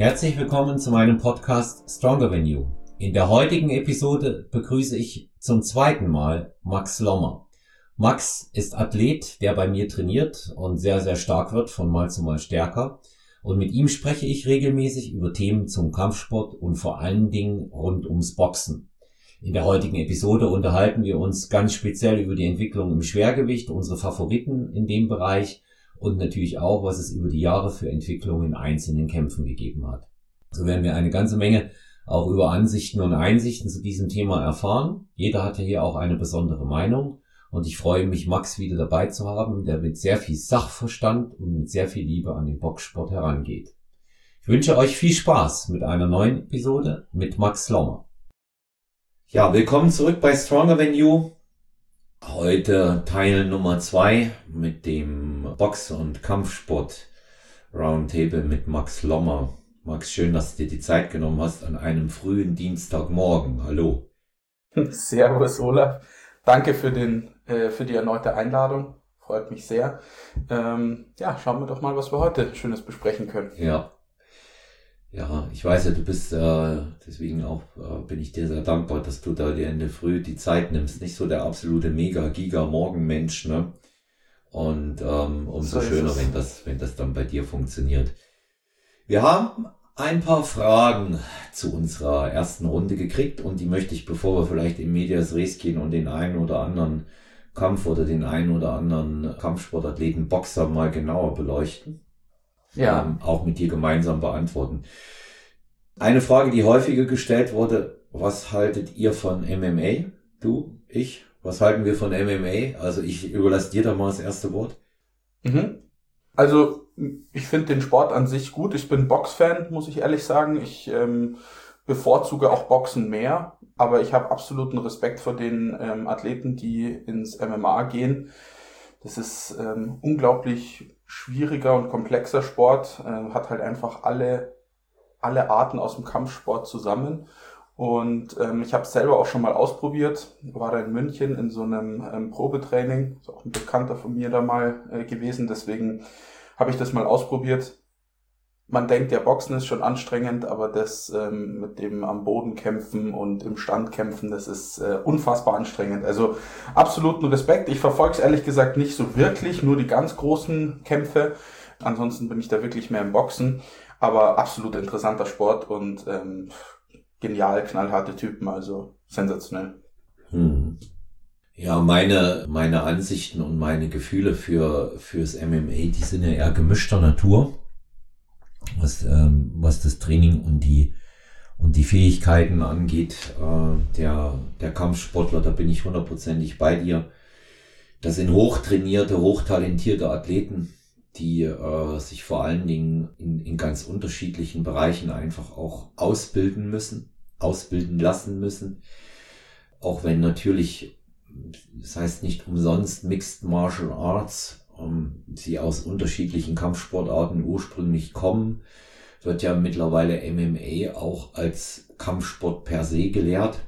Herzlich willkommen zu meinem Podcast Stronger Than You. In der heutigen Episode begrüße ich zum zweiten Mal Max Lommer. Max ist Athlet, der bei mir trainiert und sehr, sehr stark wird, von Mal zu Mal stärker. Und mit ihm spreche ich regelmäßig über Themen zum Kampfsport und vor allen Dingen rund ums Boxen. In der heutigen Episode unterhalten wir uns ganz speziell über die Entwicklung im Schwergewicht, unsere Favoriten in dem Bereich und natürlich auch, was es über die Jahre für Entwicklungen in einzelnen Kämpfen gegeben hat. So werden wir eine ganze Menge auch über Ansichten und Einsichten zu diesem Thema erfahren. Jeder hat ja hier auch eine besondere Meinung und ich freue mich, Max wieder dabei zu haben, der mit sehr viel Sachverstand und mit sehr viel Liebe an den Boxsport herangeht. Ich wünsche euch viel Spaß mit einer neuen Episode mit Max Lommer. Ja, willkommen zurück bei Stronger Than You. Heute Teil Nummer 2 mit dem Box- und Kampfsport Roundtable mit Max Lommer. Max, schön, dass du dir die Zeit genommen hast an einem frühen Dienstagmorgen. Hallo. Servus Olaf. Danke für die erneute Einladung. Freut mich sehr. Schauen wir doch mal, was wir heute Schönes besprechen können. Ja, ich weiß ja, du bist, deswegen auch bin ich dir sehr dankbar, dass du da dir in der Früh die Zeit nimmst. Nicht so der absolute Mega-Giga-Morgenmensch, ne? Und umso schöner, wenn das dann bei dir funktioniert. Wir haben ein paar Fragen zu unserer ersten Runde gekriegt und die möchte ich, bevor wir vielleicht in Medias Res gehen und den einen oder anderen Kampf oder den einen oder anderen Kampfsportathleten, Boxer mal genauer beleuchten. Ja. Auch mit dir gemeinsam beantworten. Eine Frage, die häufiger gestellt wurde: Was haltet ihr von MMA? Du, ich? Was halten wir von MMA? Also ich überlasse dir da mal das erste Wort. Also ich finde den Sport an sich gut. Ich bin Boxfan, muss ich ehrlich sagen. Ich bevorzuge auch Boxen mehr, aber ich habe absoluten Respekt vor den Athleten, die ins MMA gehen. Das ist unglaublich schwieriger und komplexer Sport, hat halt einfach alle Arten aus dem Kampfsport zusammen. Und ich habe es selber auch schon mal ausprobiert, war da in München in so einem Probetraining, ist auch ein Bekannter von mir da mal gewesen, deswegen habe ich das mal ausprobiert. Man denkt ja, Boxen ist schon anstrengend, aber das mit dem am Boden kämpfen und im Stand kämpfen, das ist unfassbar anstrengend. Also absoluten Respekt. Ich verfolge es ehrlich gesagt nicht so wirklich, nur die ganz großen Kämpfe. Ansonsten bin ich da wirklich mehr im Boxen. Aber absolut interessanter Sport und genial, knallharte Typen, also sensationell. Ja, meine Ansichten und meine Gefühle fürs MMA, die sind ja eher gemischter Natur. Was das Training und die Fähigkeiten angeht, der Kampfsportler, da bin ich 100%ig bei dir. Das sind hochtrainierte, hochtalentierte Athleten, die sich vor allen Dingen in ganz unterschiedlichen Bereichen einfach auch ausbilden lassen müssen. Auch wenn natürlich, das heißt nicht umsonst Mixed Martial Arts, sie aus unterschiedlichen Kampfsportarten ursprünglich kommen, wird ja mittlerweile MMA auch als Kampfsport per se gelehrt.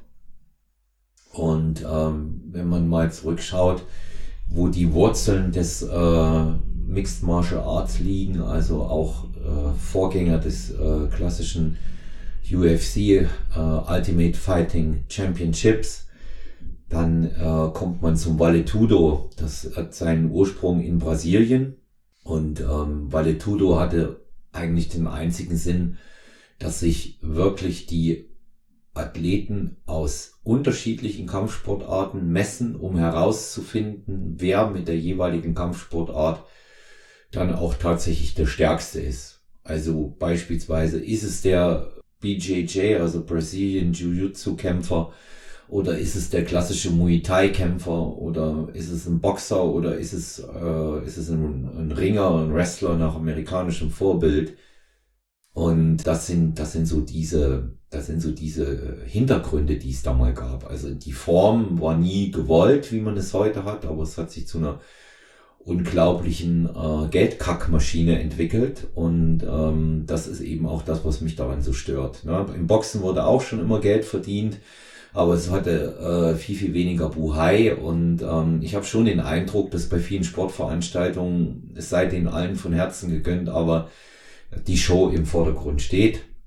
Und wenn man mal zurückschaut, wo die Wurzeln des Mixed Martial Arts liegen, also auch Vorgänger des klassischen UFC Ultimate Fighting Championships, dann kommt man zum Vale-Tudo. Das hat seinen Ursprung in Brasilien. Und Vale-Tudo hatte eigentlich den einzigen Sinn, dass sich wirklich die Athleten aus unterschiedlichen Kampfsportarten messen, um herauszufinden, wer mit der jeweiligen Kampfsportart dann auch tatsächlich der Stärkste ist. Also beispielsweise ist es der BJJ, also Brazilian Jiu-Jitsu Kämpfer, oder ist es der klassische Muay Thai Kämpfer, oder ist es ein Boxer, oder ist es ein Ringer, ein Wrestler nach amerikanischem Vorbild. Und das sind so diese Hintergründe, die es da mal gab. Also die Form war nie gewollt, wie man es heute hat, aber es hat sich zu einer unglaublichen Geldkackmaschine entwickelt, und das ist eben auch das, was mich daran so stört. Ne? Im Boxen wurde auch schon immer Geld verdient, aber es hatte viel, viel weniger Buhai, und ich habe schon den Eindruck, dass bei vielen Sportveranstaltungen, es sei denen allen von Herzen gegönnt, aber die Show im Vordergrund steht.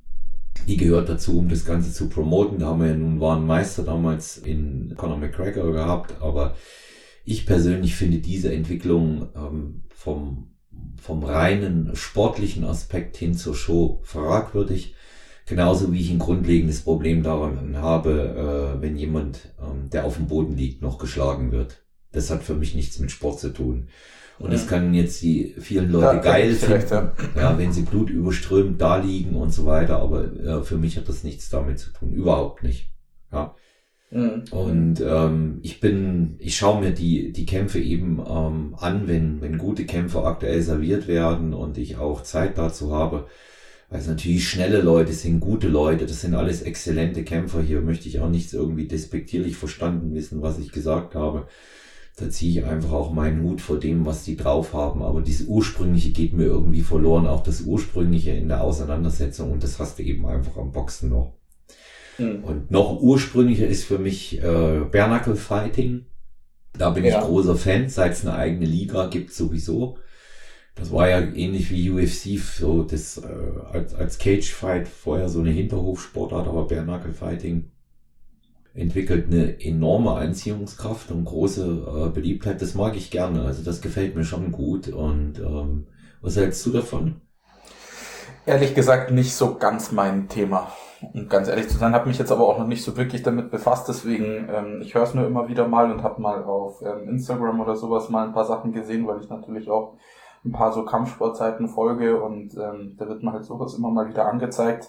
Die gehört dazu, um das Ganze zu promoten. Da haben wir ja nun wahren Meister damals in Conor McGregor gehabt, aber ich persönlich finde diese Entwicklung vom reinen sportlichen Aspekt hin zur Show fragwürdig. Genauso wie ich ein grundlegendes Problem daran habe, wenn jemand, der auf dem Boden liegt, noch geschlagen wird. Das hat für mich nichts mit Sport zu tun. Und das kann jetzt die vielen Leute geil finden, ja, wenn sie blutüberströmt da liegen und so weiter, aber für mich hat das nichts damit zu tun, überhaupt nicht. Ja. Und ich schaue mir die Kämpfe eben an, wenn gute Kämpfe aktuell serviert werden und ich auch Zeit dazu habe, weil es natürlich schnelle Leute sind, gute Leute, das sind alles exzellente Kämpfer. Hier möchte ich auch nichts irgendwie despektierlich verstanden wissen, was ich gesagt habe. Da ziehe ich einfach auch meinen Hut vor dem, was die drauf haben. Aber dieses Ursprüngliche geht mir irgendwie verloren, auch das Ursprüngliche in der Auseinandersetzung. Und das hast du eben einfach am Boxen noch. Und noch ursprünglicher ist für mich Bare Knuckle Fighting. Da bin ich großer Fan, seit es eine eigene Liga gibt sowieso. Das war ja ähnlich wie UFC, so das als Cage Fight vorher so eine Hinterhofsportart, aber Bare Knuckle Fighting entwickelt eine enorme Anziehungskraft und große Beliebtheit. Das mag ich gerne, also das gefällt mir schon gut. Und was hältst du davon? Ehrlich gesagt nicht so ganz mein Thema. Um ganz ehrlich zu sein, habe mich jetzt aber auch noch nicht so wirklich damit befasst, deswegen ich höre es nur immer wieder mal und habe mal auf Instagram oder sowas mal ein paar Sachen gesehen, weil ich natürlich auch ein paar so Kampfsportseiten folge und da wird mir halt sowas immer mal wieder angezeigt.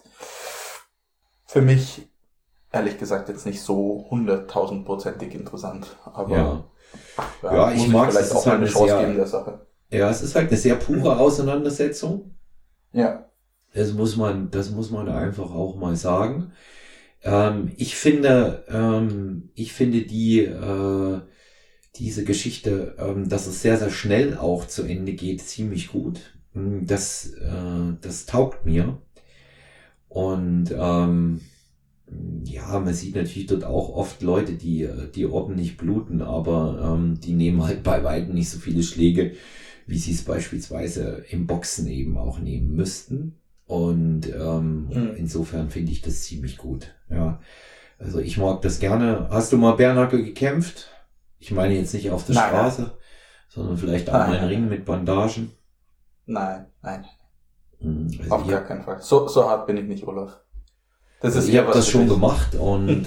Für mich ehrlich gesagt jetzt nicht so 100.000%ig interessant, aber ja, ich mag es, vielleicht auch mal eine Chance geben der Sache. Ja, es ist halt eine sehr pure Auseinandersetzung. Ja. Das muss man einfach auch mal sagen. Ich finde diese Geschichte, dass es sehr, sehr schnell auch zu Ende geht, ziemlich gut. Das taugt mir. Und ja, man sieht natürlich dort auch oft Leute, die ordentlich bluten, aber die nehmen halt bei weitem nicht so viele Schläge, wie sie es beispielsweise im Boxen eben auch nehmen müssten. Und insofern finde ich das ziemlich gut. Ja, also ich mag das gerne. Hast du mal Bare Knuckle gekämpft? Ich meine jetzt nicht auf der Straße, sondern vielleicht auch mal einen Ring mit Bandagen. Nein. Also auf gar keinen Fall. So hart bin ich nicht, Olaf. Das ist ich habe das schon gemacht und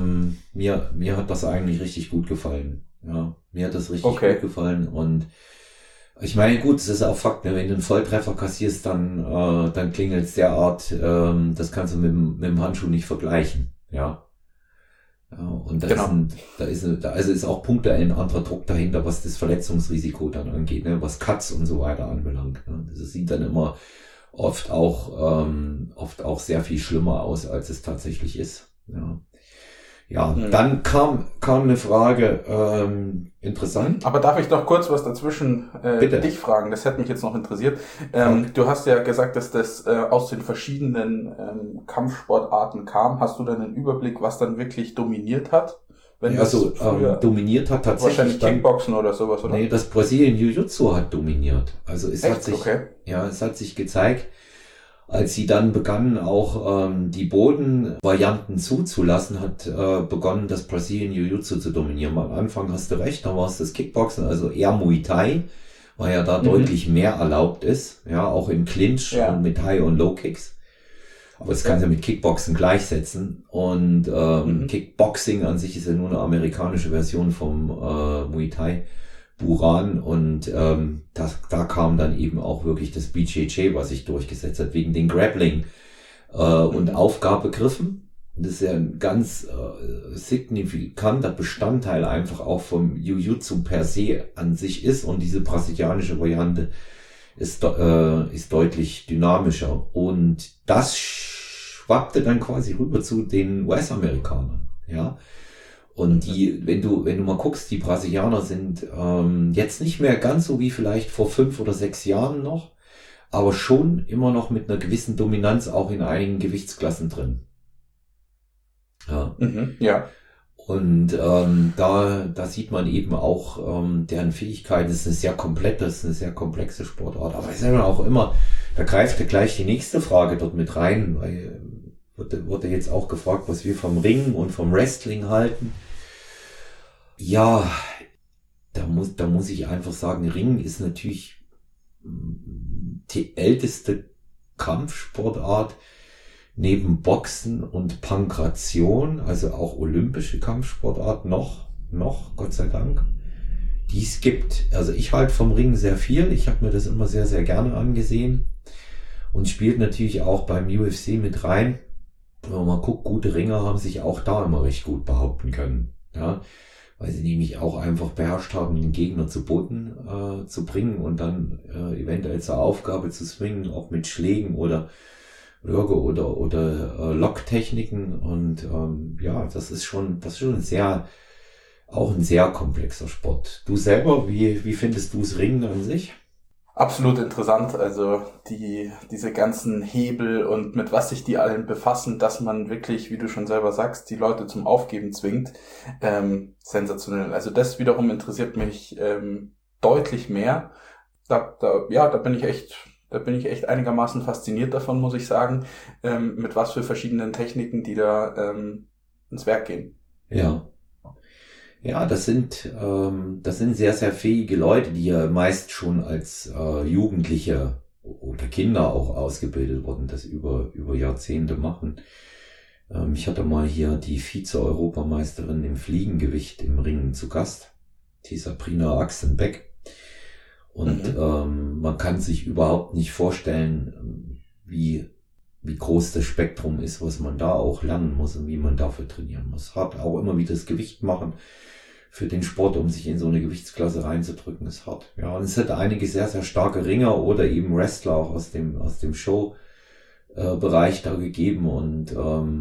mir hat das eigentlich richtig gut gefallen. Ja, mir hat das richtig gut gefallen und ich meine, gut, es ist auch Fakt, ne? Wenn du einen Volltreffer kassierst, dann klingelt es derart, das kannst du mit dem Handschuh nicht vergleichen, ja. Und da ist auch punktuell ein anderer Druck dahinter, was das Verletzungsrisiko dann angeht, ne? Was Cuts und so weiter anbelangt. Ne? Das sieht dann immer oft auch sehr viel schlimmer aus, als es tatsächlich ist. Ja, dann kam eine Frage, interessant. Aber darf ich noch kurz was dazwischen dich fragen? Das hätte mich jetzt noch interessiert. Du hast ja gesagt, dass das aus den verschiedenen Kampfsportarten kam. Hast du dann einen Überblick, was dann wirklich dominiert hat? Dominiert hat tatsächlich wahrscheinlich Kickboxen oder sowas, oder? Nee, das Brazilian Jiu-Jitsu hat dominiert. Also es hat sich gezeigt, als sie dann begannen, auch die Bodenvarianten zuzulassen, hat begonnen, das Brazilian Jiu-Jitsu zu dominieren. Am Anfang hast du recht, da war es das Kickboxen, also eher Muay Thai, weil ja da deutlich mehr erlaubt ist, ja, auch im Clinch und mit High- und Low-Kicks. Aber das kannst du mit Kickboxen gleichsetzen. Und Kickboxing an sich ist ja nur eine amerikanische Version vom Muay Thai. Buran und da kam dann eben auch wirklich das BJJ, was sich durchgesetzt hat, wegen den Grappling und Aufgabegriffen. Das ist ja ein ganz signifikanter Bestandteil einfach auch vom Jiu-Jitsu per se an sich ist und diese brasilianische Variante ist deutlich dynamischer und das schwappte dann quasi rüber zu den US-Amerikanern, ja. Und wenn du mal guckst, die Brasilianer sind jetzt nicht mehr ganz so wie vielleicht vor 5 oder 6 Jahren noch, aber schon immer noch mit einer gewissen Dominanz auch in einigen Gewichtsklassen drin. Ja. Ja. Und da sieht man eben auch deren Fähigkeiten. Das ist eine sehr komplexe Sportart. Aber es ist ja auch immer, da greift ja gleich die nächste Frage dort mit rein, weil wurde jetzt auch gefragt, was wir vom Ringen und vom Wrestling halten. Ja, da muss ich einfach sagen, Ringen ist natürlich die älteste Kampfsportart neben Boxen und Pankration, also auch olympische Kampfsportart noch, Gott sei Dank, die es gibt. Also ich halte vom Ringen sehr viel. Ich habe mir das immer sehr, sehr gerne angesehen und spielt natürlich auch beim UFC mit rein. Wenn man mal guckt, gute Ringer haben sich auch da immer recht gut behaupten können, ja, weil sie nämlich auch einfach beherrscht haben, den Gegner zu Boden zu bringen und dann eventuell zur Aufgabe zu swingen, auch mit Schlägen oder Locktechniken. Und ja, das ist schon auch ein sehr komplexer Sport. Du selber, wie findest du das Ringen an sich? Absolut interessant, also diese ganzen Hebel und mit was sich die allen befassen, dass man wirklich, wie du schon selber sagst, die Leute zum Aufgeben zwingt, sensationell. Also das wiederum interessiert mich deutlich mehr. Da bin ich echt einigermaßen fasziniert davon, muss ich sagen, mit was für verschiedenen Techniken die da ins Werk gehen. Ja. Ja, das sind sehr, sehr fähige Leute, die ja meist schon als Jugendliche oder Kinder auch ausgebildet wurden, das über Jahrzehnte machen. Ich hatte mal hier die Vize-Europameisterin im Fliegengewicht im Ringen zu Gast, die Sabrina Axenbeck. Und man kann sich überhaupt nicht vorstellen, wie groß das Spektrum ist, was man da auch lernen muss und wie man dafür trainieren muss. Hart auch immer wieder das Gewicht machen für den Sport, um sich in so eine Gewichtsklasse reinzudrücken, ist hart. Ja, und es hat einige sehr, sehr starke Ringer oder eben Wrestler auch aus dem Show-Bereich da gegeben und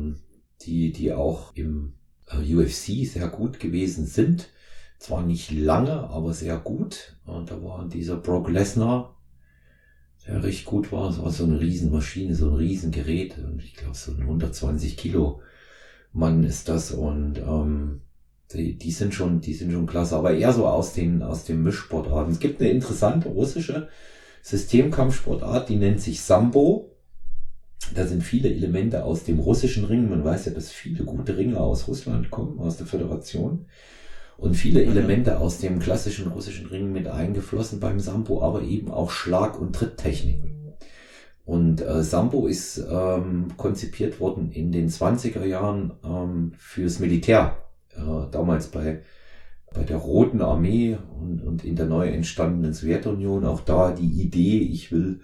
die auch im UFC sehr gut gewesen sind. Zwar nicht lange, aber sehr gut. Und da war dieser Brock Lesnar, der recht gut war. Es war so eine Riesenmaschine, so ein Riesengerät. Und ich glaube, so ein 120 Kilo Mann ist das. Und die sind schon klasse. Aber eher so aus den Mischsportarten. Es gibt eine interessante russische Systemkampfsportart, die nennt sich Sambo. Da sind viele Elemente aus dem russischen Ring. Man weiß ja, dass viele gute Ringer aus Russland kommen, aus der Föderation. Und viele Elemente aus dem klassischen russischen Ring mit eingeflossen beim Sambo, aber eben auch Schlag- und Tritttechniken. Und Sambo ist konzipiert worden in den 20er Jahren fürs Militär. Damals bei der Roten Armee und in der neu entstandenen Sowjetunion. Auch da die Idee, ich will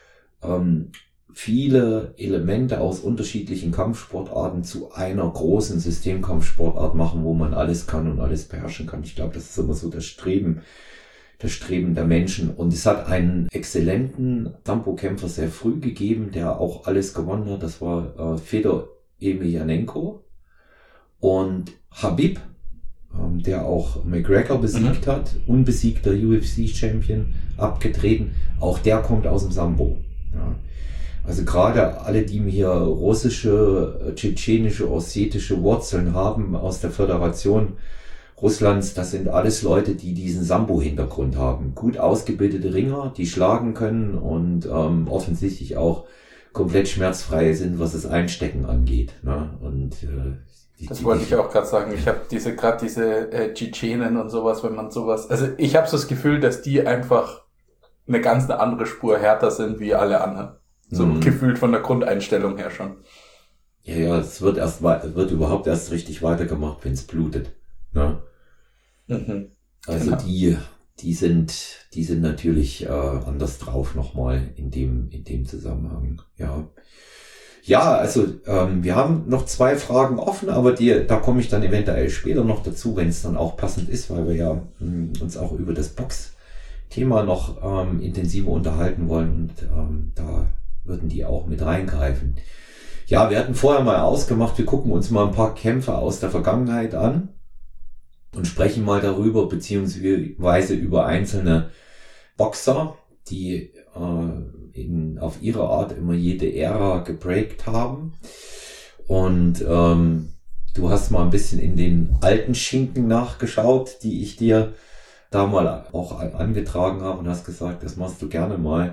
viele Elemente aus unterschiedlichen Kampfsportarten zu einer großen Systemkampfsportart machen, wo man alles kann und alles beherrschen kann. Ich glaube, das ist immer so das Streben der Menschen. Und es hat einen exzellenten Sambo-Kämpfer sehr früh gegeben, der auch alles gewonnen hat. Das war Fedor Emelianenko und Habib, der auch McGregor besiegt hat, unbesiegter UFC-Champion, abgetreten. Auch der kommt aus dem Sambo. Ja. Also gerade alle, die hier russische, tschetschenische, ossetische Wurzeln haben aus der Föderation Russlands, das sind alles Leute, die diesen Sambo-Hintergrund haben. Gut ausgebildete Ringer, die schlagen können und offensichtlich auch komplett schmerzfrei sind, was das Einstecken angeht. Ne? Und das wollte ich auch gerade sagen. Ich habe diese Tschetschenen und sowas, wenn man sowas... Also ich habe so das Gefühl, dass die einfach eine ganz andere Spur härter sind wie alle anderen. So gefühlt von der Grundeinstellung her schon. Ja, es wird überhaupt erst richtig weitergemacht, wenn es blutet. Ne? Also genau. Die sind natürlich anders drauf nochmal in dem Zusammenhang. Ja, also wir haben noch 2 Fragen offen, aber da komme ich dann eventuell später noch dazu, wenn es dann auch passend ist, weil wir ja uns auch über das Box-Thema noch intensiver unterhalten wollen und da würden die auch mit reingreifen. Ja, wir hatten vorher mal ausgemacht, wir gucken uns mal ein paar Kämpfe aus der Vergangenheit an und sprechen mal darüber, beziehungsweise über einzelne Boxer, die auf ihre Art immer jede Ära gebreakt haben. Und du hast mal ein bisschen in den alten Schinken nachgeschaut, die ich dir da mal auch angetragen habe und hast gesagt, das machst du gerne mal.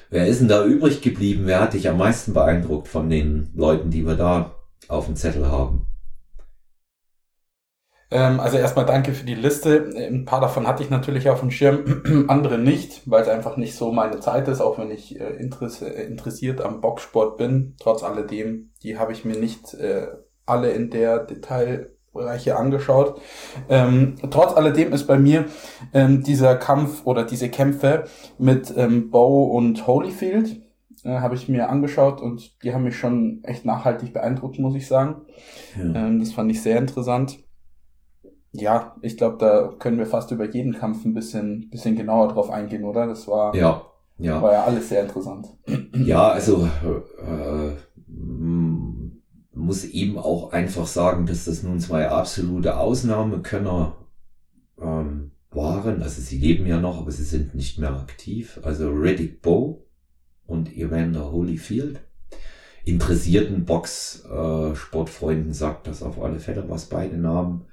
Wer ist denn da übrig geblieben? Wer hat dich am meisten beeindruckt von den Leuten, die wir da auf dem Zettel haben? Also erstmal danke für die Liste. Ein paar davon hatte ich natürlich auf dem Schirm, andere nicht, weil es einfach nicht so meine Zeit ist, auch wenn ich interessiert am Boxsport bin. Trotz alledem, die habe ich mir nicht alle in der Detailbereiche angeschaut. Trotz alledem ist bei mir dieser Kampf oder diese Kämpfe mit Bowe und Holyfield habe ich mir angeschaut und die haben mich schon echt nachhaltig beeindruckt, muss ich sagen. Ja. Das fand ich sehr interessant. Ja, ich glaube, da können wir fast über jeden Kampf ein bisschen genauer drauf eingehen, oder? Das war Ja. war ja alles sehr interessant. Ja, also muss eben auch einfach sagen, dass das nun zwei absolute Ausnahmekönner waren. Also sie leben ja noch, aber sie sind nicht mehr aktiv. Also Riddick Bowe und Evander Holyfield. Interessierten Box-Sportfreunden sagt das auf alle Fälle, was beide Namen.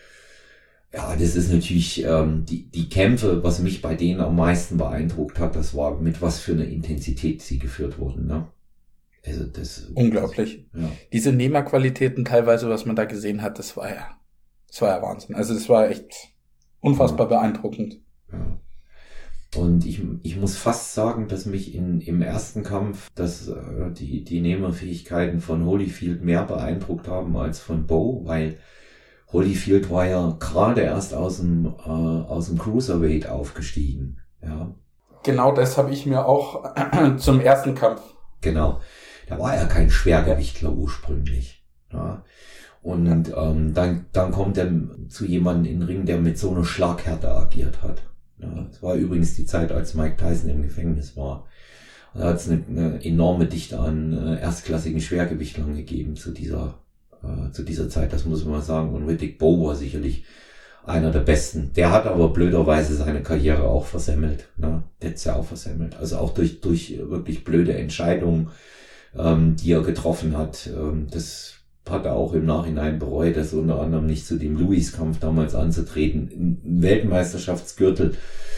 Ja, das ist natürlich die Kämpfe, was mich bei denen am meisten beeindruckt hat, das war, mit was für einer Intensität sie geführt wurden, ne? Also das Unglaublich. Ja. Diese Nehmerqualitäten teilweise, was man da gesehen hat, das war ja Wahnsinn. Also das war echt unfassbar beeindruckend. Ja. Und ich muss fast sagen, dass mich im ersten Kampf, dass die Nehmerfähigkeiten von Holyfield mehr beeindruckt haben als von Bowe, weil Holyfield war ja gerade erst aus dem Cruiserweight aufgestiegen. Ja. Genau das habe ich mir auch zum ersten Kampf. Genau. Da war ja kein Schwergewichtler ursprünglich. Ja. Und dann kommt er zu jemandem in den Ring, der mit so einer Schlaghärte agiert hat. Ja. Das war übrigens die Zeit, als Mike Tyson im Gefängnis war. Und da hat es eine enorme Dichte an erstklassigen Schwergewichtlern gegeben zu dieser Zeit, das muss man sagen. Und Riddick Bowe war sicherlich einer der Besten. Der hat aber blöderweise seine Karriere auch versemmelt. Ne? Der hat's ja auch versemmelt. Also auch durch wirklich blöde Entscheidungen, die er getroffen hat. Das hat er auch im Nachhinein bereut, das unter anderem nicht zu dem Lewis-Kampf damals anzutreten, einen Weltmeisterschaftsgürtel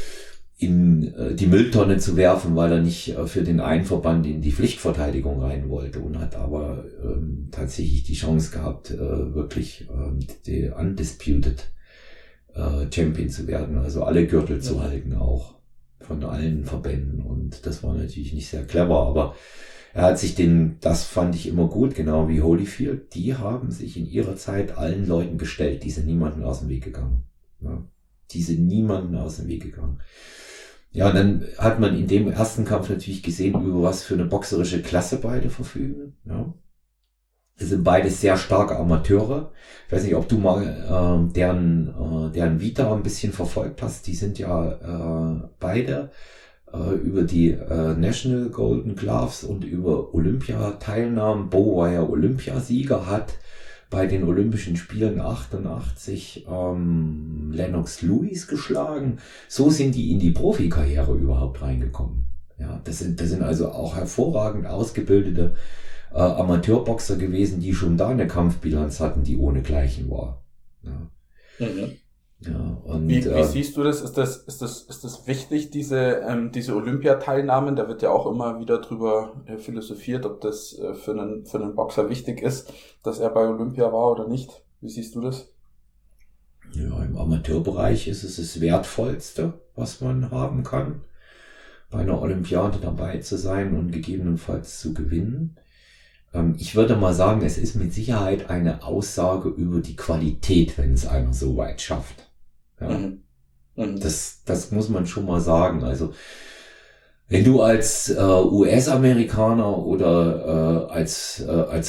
in die Mülltonne zu werfen, weil er nicht für den einen Verband in die Pflichtverteidigung rein wollte und hat aber tatsächlich die Chance gehabt, wirklich die Undisputed Champion zu werden, also alle Gürtel zu halten, auch von allen Verbänden, und das war natürlich nicht sehr clever, aber er hat sich das fand ich immer gut, genau wie Holyfield, die haben sich in ihrer Zeit allen Leuten gestellt, die sind niemanden aus dem Weg gegangen. Ja, die sind niemanden aus dem Weg gegangen. Ja, und dann hat man in dem ersten Kampf natürlich gesehen, über was für eine boxerische Klasse beide verfügen. Ja. Es sind beide sehr starke Amateure. Ich weiß nicht, ob du mal deren Vita ein bisschen verfolgt hast. Die sind ja beide über die National Golden Gloves und über Olympiateilnahmen. Bowe war ja Olympiasieger, hat bei den Olympischen Spielen 88 Lennox Lewis geschlagen. So sind die in die Profikarriere überhaupt reingekommen. Ja, das sind also auch hervorragend ausgebildete Amateurboxer gewesen, die schon da eine Kampfbilanz hatten, die ohnegleichen war. Ja. Mhm. Ja, und wie siehst du das? Ist das wichtig, diese Olympiateilnahmen? Da wird ja auch immer wieder drüber philosophiert, ob das für einen Boxer wichtig ist, dass er bei Olympia war oder nicht. Wie siehst du das? Ja, im Amateurbereich ist es das Wertvollste, was man haben kann, bei einer Olympiade dabei zu sein und gegebenenfalls zu gewinnen. Ich würde mal sagen, es ist mit Sicherheit eine Aussage über die Qualität, wenn es einer so weit schafft. Ja. Mhm. Mhm. Das muss man schon mal sagen. Also wenn du als US-Amerikaner oder als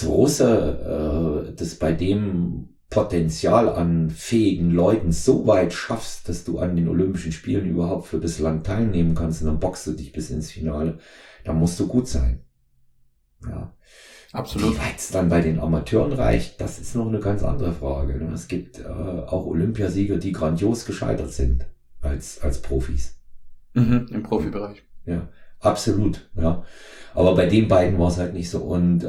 Russe das bei dem Potenzial an fähigen Leuten so weit schaffst, dass du an den Olympischen Spielen überhaupt für bislang teilnehmen kannst und dann boxst du dich bis ins Finale, dann musst du gut sein. Ja. Absolut. Wie weit es dann bei den Amateuren reicht, das ist noch eine ganz andere Frage. Es gibt auch Olympiasieger, die grandios gescheitert sind als Profis. Mhm, im Profibereich. Ja, absolut. Ja, aber bei den beiden war es halt nicht so. Und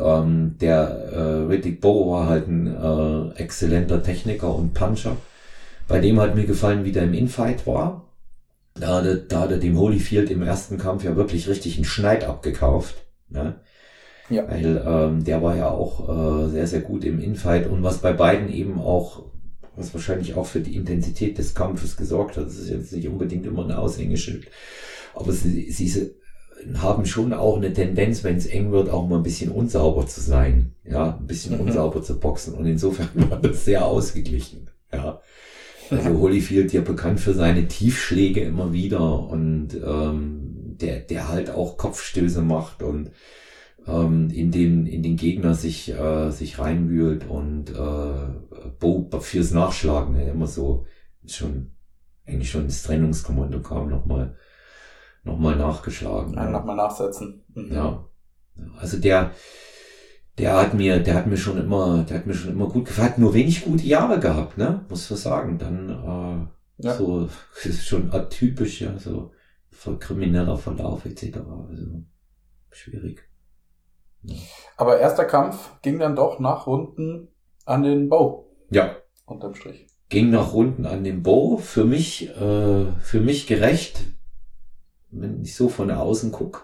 der Riddick Bowe war halt ein exzellenter Techniker und Puncher. Bei dem hat mir gefallen, wie der im Infight war. Da hat er dem Holyfield im ersten Kampf ja wirklich richtig einen Schneid abgekauft. Ne? Ja. Weil der war ja auch sehr, sehr gut im Infight und was bei beiden eben auch, was wahrscheinlich auch für die Intensität des Kampfes gesorgt hat, das ist jetzt nicht unbedingt immer ein Aushängeschild, aber sie haben schon auch eine Tendenz, wenn es eng wird, auch mal ein bisschen unsauber zu sein, ja, ein bisschen unsauber zu boxen und insofern war das sehr ausgeglichen, ja. Also Holyfield ja bekannt für seine Tiefschläge immer wieder und der halt auch Kopfstöße macht und in den Gegner sich reinwühlt und Bo fürs Nachschlagen immer so eigentlich schon das Trennungskommando kam nochmal nachgeschlagen. Ja, nochmal nachsetzen. Ja. Also der hat mir schon immer gut gefallen, hat nur wenig gute Jahre gehabt, ne? Muss man sagen. Dann so ist schon atypisch, ja, so krimineller Verlauf etc. Also schwierig. Ja. Aber erster Kampf ging dann doch nach Runden an den Bo. Ja. Unterm Strich. Ging nach Runden an den Bo. Für mich gerecht, wenn ich so von außen gucke.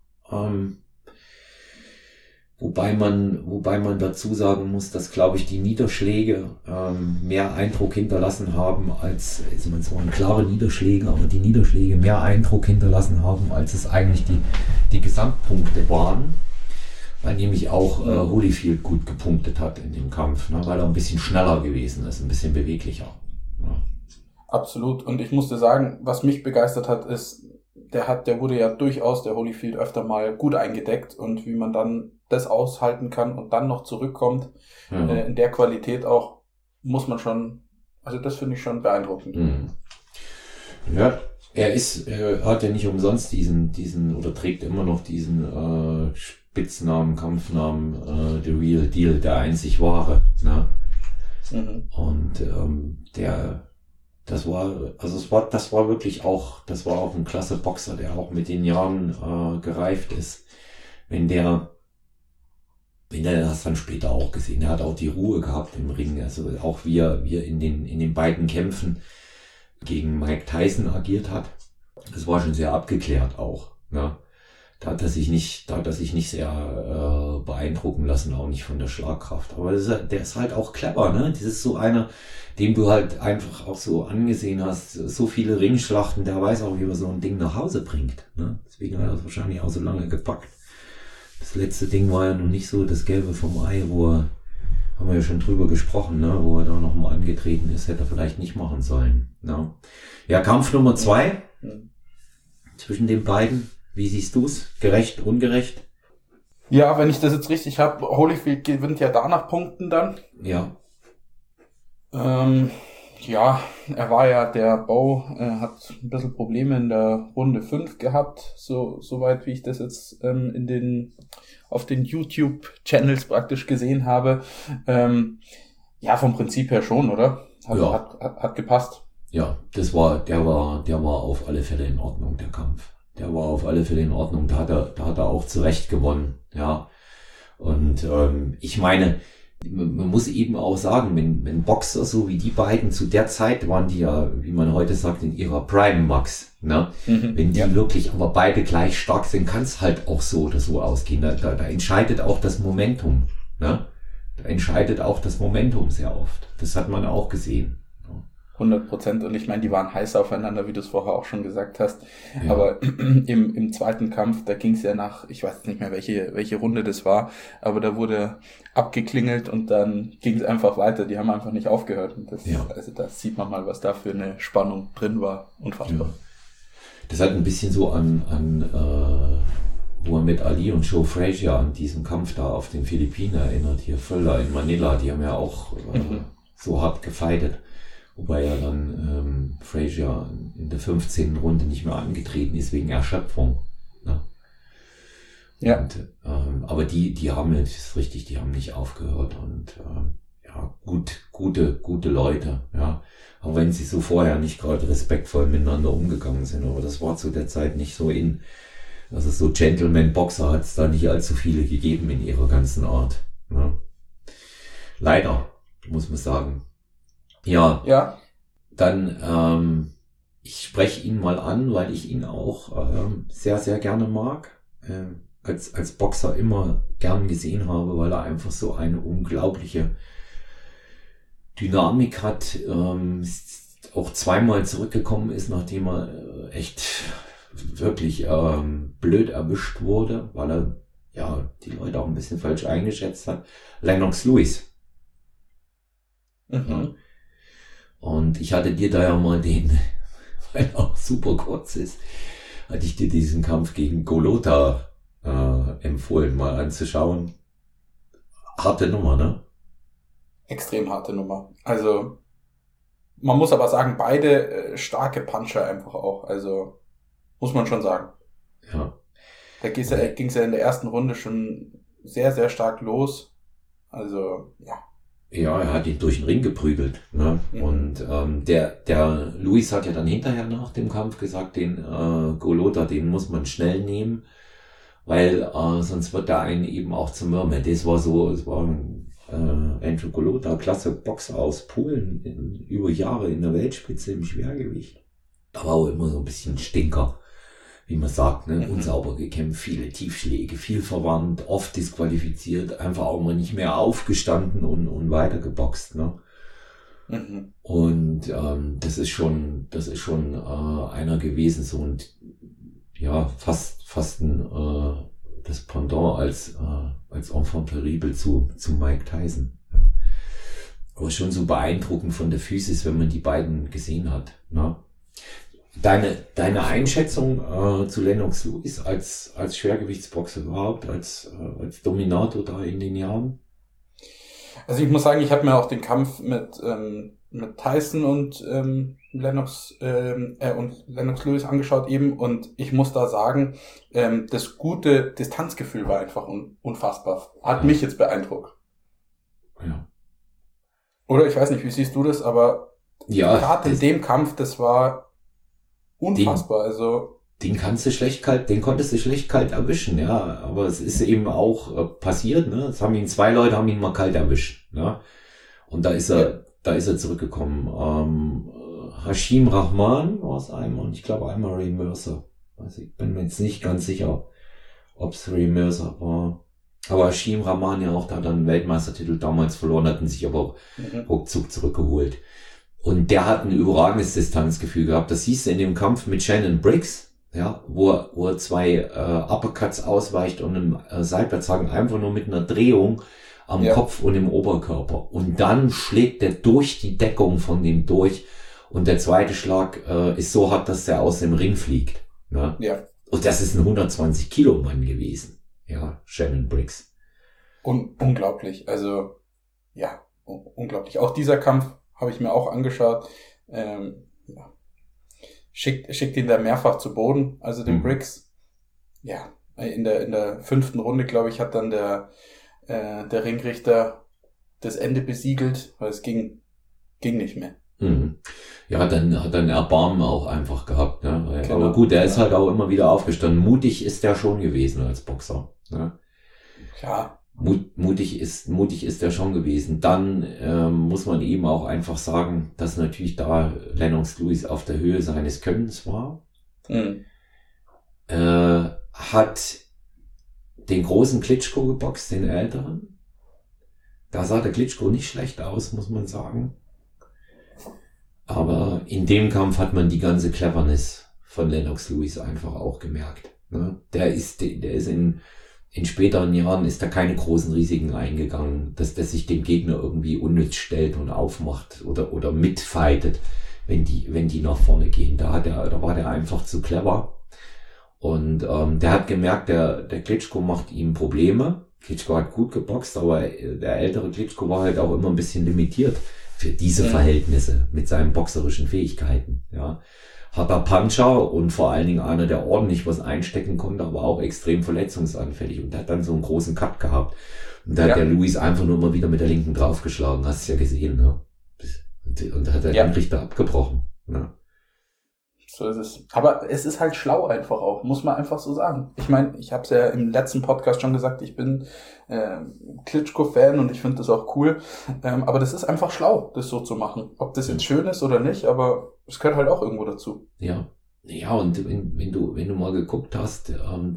Wobei man dazu sagen muss, dass, glaube ich, die Niederschläge mehr Eindruck hinterlassen haben als, also es waren klare Niederschläge, aber die Niederschläge mehr Eindruck hinterlassen haben, als es eigentlich die Gesamtpunkte waren. Weil nämlich auch Holyfield gut gepunktet hat in dem Kampf, ne, weil er ein bisschen schneller gewesen ist, ein bisschen beweglicher. Ja. Absolut. Und ich musste sagen, was mich begeistert hat, ist, der wurde ja durchaus, der Holyfield, öfter mal gut eingedeckt und wie man dann das aushalten kann und dann noch zurückkommt, in der Qualität auch, muss man schon, also das finde ich schon beeindruckend. Mhm. Ja, er hat ja nicht umsonst diesen oder trägt immer noch diesen Spitznamen, Kampfnamen, The Real Deal, der einzig wahre, ne? Und das war wirklich auch, das war auch ein klasse Boxer, der auch mit den Jahren gereift ist. Wenn der das dann später auch gesehen, er hat auch die Ruhe gehabt im Ring, also auch wie er in den beiden Kämpfen gegen Mike Tyson agiert hat. Das war schon sehr abgeklärt auch, ne? Da hat er sich nicht sehr beeindrucken lassen, auch nicht von der Schlagkraft. Aber der ist halt auch clever, ne? Das ist so einer, dem du halt einfach auch so angesehen hast, so viele Ringschlachten, der weiß auch, wie man so ein Ding nach Hause bringt, ne? Deswegen hat er es wahrscheinlich auch so lange gepackt. Das letzte Ding war ja noch nicht so das Gelbe vom Ei, haben wir ja schon drüber gesprochen, ne? Wo er da nochmal angetreten ist, hätte er vielleicht nicht machen sollen, ne? Ja, Kampf Nummer 2 zwischen den beiden. Wie siehst du's? Gerecht, ungerecht? Ja, wenn ich das jetzt richtig habe, Holyfield gewinnt ja da nach Punkten dann. Ja. Ja, er war ja, der Bo hat ein bisschen Probleme in der Runde 5 gehabt, soweit wie ich das jetzt auf den YouTube-Channels praktisch gesehen habe. Ja, vom Prinzip her schon, oder? Hat gepasst. Ja, der war auf alle Fälle in Ordnung, der Kampf. Der war auf alle Fälle in Ordnung, da hat er auch zurecht gewonnen, ja. Und ich meine, man muss eben auch sagen, wenn Boxer so wie die beiden zu der Zeit waren, die ja, wie man heute sagt, in ihrer Prime Max, ne? Wenn die wirklich aber beide gleich stark sind, kann es halt auch so oder so ausgehen. Da entscheidet auch das Momentum, ne? Da entscheidet auch das Momentum sehr oft. Das hat man auch gesehen. 100%. Und ich meine, die waren heiß aufeinander, wie du es vorher auch schon gesagt hast. Ja. Aber im zweiten Kampf, da ging es ja nach, ich weiß nicht mehr, welche Runde das war, aber da wurde abgeklingelt und dann ging es einfach weiter. Die haben einfach nicht aufgehört. Und also da sieht man mal, was da für eine Spannung drin war. Unfassbar. Ja. Das hat ein bisschen so an Muhammad Ali und Joe Frazier an diesem Kampf da auf den Philippinen erinnert. Hier Völler in Manila, die haben ja auch so hart gefeitet. Wobei ja dann Frazier in der 15. Runde nicht mehr angetreten ist wegen Erschöpfung. Ne? Ja. Und, aber die haben, das ist richtig, die haben nicht aufgehört und ja, gute Leute, ja. Auch wenn sie so vorher nicht gerade respektvoll miteinander umgegangen sind, aber das war zu der Zeit nicht so also so Gentleman-Boxer hat es da nicht allzu viele gegeben in ihrer ganzen Art. Ne? Leider, muss man sagen. Ja. Dann, ich spreche ihn mal an, weil ich ihn auch sehr, sehr gerne mag. Als Boxer immer gern gesehen habe, weil er einfach so eine unglaubliche Dynamik hat. Auch zweimal zurückgekommen ist, nachdem er echt wirklich blöd erwischt wurde, weil er ja die Leute auch ein bisschen falsch eingeschätzt hat. Lennox Lewis. Mhm. Ja. Und ich hatte dir da ja mal weil er auch super kurz ist, hatte ich dir diesen Kampf gegen Golota empfohlen, mal anzuschauen. Harte Nummer, ne? Extrem harte Nummer. Also, man muss aber sagen, beide starke Puncher einfach auch. Also, muss man schon sagen. Ja. Da ging's ja in der ersten Runde schon sehr, sehr stark los. Also, ja. Ja, er hat ihn durch den Ring geprügelt. Ne? Mhm. Und der Luis hat ja dann hinterher nach dem Kampf gesagt, den Golota, den muss man schnell nehmen, weil sonst wird der einen eben auch zum Mörder. Es war ein Andrew Golota, klasse Boxer aus Polen, über Jahre in der Weltspitze im Schwergewicht. Aber auch immer so ein bisschen Stinker, wie man sagt, ne? Unsauber gekämpft, viele Tiefschläge, viel verwandt, oft disqualifiziert, einfach auch mal nicht mehr aufgestanden und weiter geboxt, ne? Mhm. Und das ist schon einer gewesen, so ein ja fast ein das Pendant als Enfant terrible zu Mike Tyson. Ja. Aber schon so beeindruckend von der Physis, wenn man die beiden gesehen hat, ne? Deine Einschätzung zu Lennox Lewis als Schwergewichtsboxer überhaupt, als Dominator da in den Jahren? Also ich muss sagen, ich habe mir auch den Kampf mit Tyson und Lennox Lewis angeschaut eben, und ich muss da sagen, das gute Distanzgefühl war einfach unfassbar. Hat mich jetzt beeindruckt. Ja. Oder ich weiß nicht, wie siehst du das, aber Ja, gerade in dem Kampf, das war unfassbar. Also den konntest du schlecht kalt erwischen, ja. Aber es ist eben auch passiert, ne? Zwei Leute haben ihn mal kalt erwischt, ne? Und da ist er zurückgekommen. Hashim Rahman war es einmal und ich glaube einmal Ray Mercer. Also ich bin mir jetzt nicht ganz sicher, ob es Ray Mercer war. Aber Hashim Rahman ja auch, da hat dann einen Weltmeistertitel damals verloren, hatten sich aber ruckzuck zurückgeholt. Und der hat ein überragendes Distanzgefühl gehabt. Das hieß in dem Kampf mit Shannon Briggs, ja, wo er zwei Uppercuts ausweicht und im Seitwärtshaken einfach nur mit einer Drehung am Kopf und im Oberkörper. Und dann schlägt er durch die Deckung von dem durch. Und der zweite Schlag ist so hart, dass der aus dem Ring fliegt. Ne? ja. Und das ist ein 120 Kilo Mann gewesen. Ja, Shannon Briggs. Unglaublich. Also, ja, unglaublich. Auch dieser Kampf habe ich mir auch angeschaut. Ja. Schickt ihn da mehrfach zu Boden, also den Briggs. Ja, in der 5. Runde, glaube ich, hat dann der Ringrichter das Ende besiegelt, weil es ging nicht mehr. Mhm. Ja, dann hat er ein Erbarmen auch einfach gehabt, ne? Genau. Aber gut, der ist halt auch immer wieder aufgestanden. Mutig ist der schon gewesen als Boxer, ne? Ja. Mutig ist er schon gewesen. Dann muss man eben auch einfach sagen, dass natürlich da Lennox Lewis auf der Höhe seines Könnens war. Hat den großen Klitschko geboxt, den älteren. Da sah der Klitschko nicht schlecht aus, muss man sagen. Aber in dem Kampf hat man die ganze Cleverness von Lennox Lewis einfach auch gemerkt. Ne? Der ist in späteren Jahren ist da keine großen Risiken eingegangen, dass der sich dem Gegner irgendwie unnütz stellt und aufmacht oder mitfightet, wenn die nach vorne gehen. Da war der einfach zu clever. Und der hat gemerkt, der Klitschko macht ihm Probleme. Klitschko hat gut geboxt, aber der ältere Klitschko war halt auch immer ein bisschen limitiert für diese Verhältnisse mit seinen boxerischen Fähigkeiten. Ja. Harter Puncher und vor allen Dingen einer, der ordentlich was einstecken konnte, aber auch extrem verletzungsanfällig. Und der hat dann so einen großen Cut gehabt. Und da hat der Luis einfach nur mal wieder mit der Linken draufgeschlagen. Hast du ja gesehen, ne? Und da hat er den Richter abgebrochen. Ne? So ist es. Aber es ist halt schlau einfach auch, muss man einfach so sagen. Ich meine, ich habe es ja im letzten Podcast schon gesagt, ich bin Klitschko-Fan und ich finde das auch cool. Aber das ist einfach schlau, das so zu machen. Ob das jetzt schön ist oder nicht, aber es gehört halt auch irgendwo dazu. Ja. Ja, und wenn du mal geguckt hast,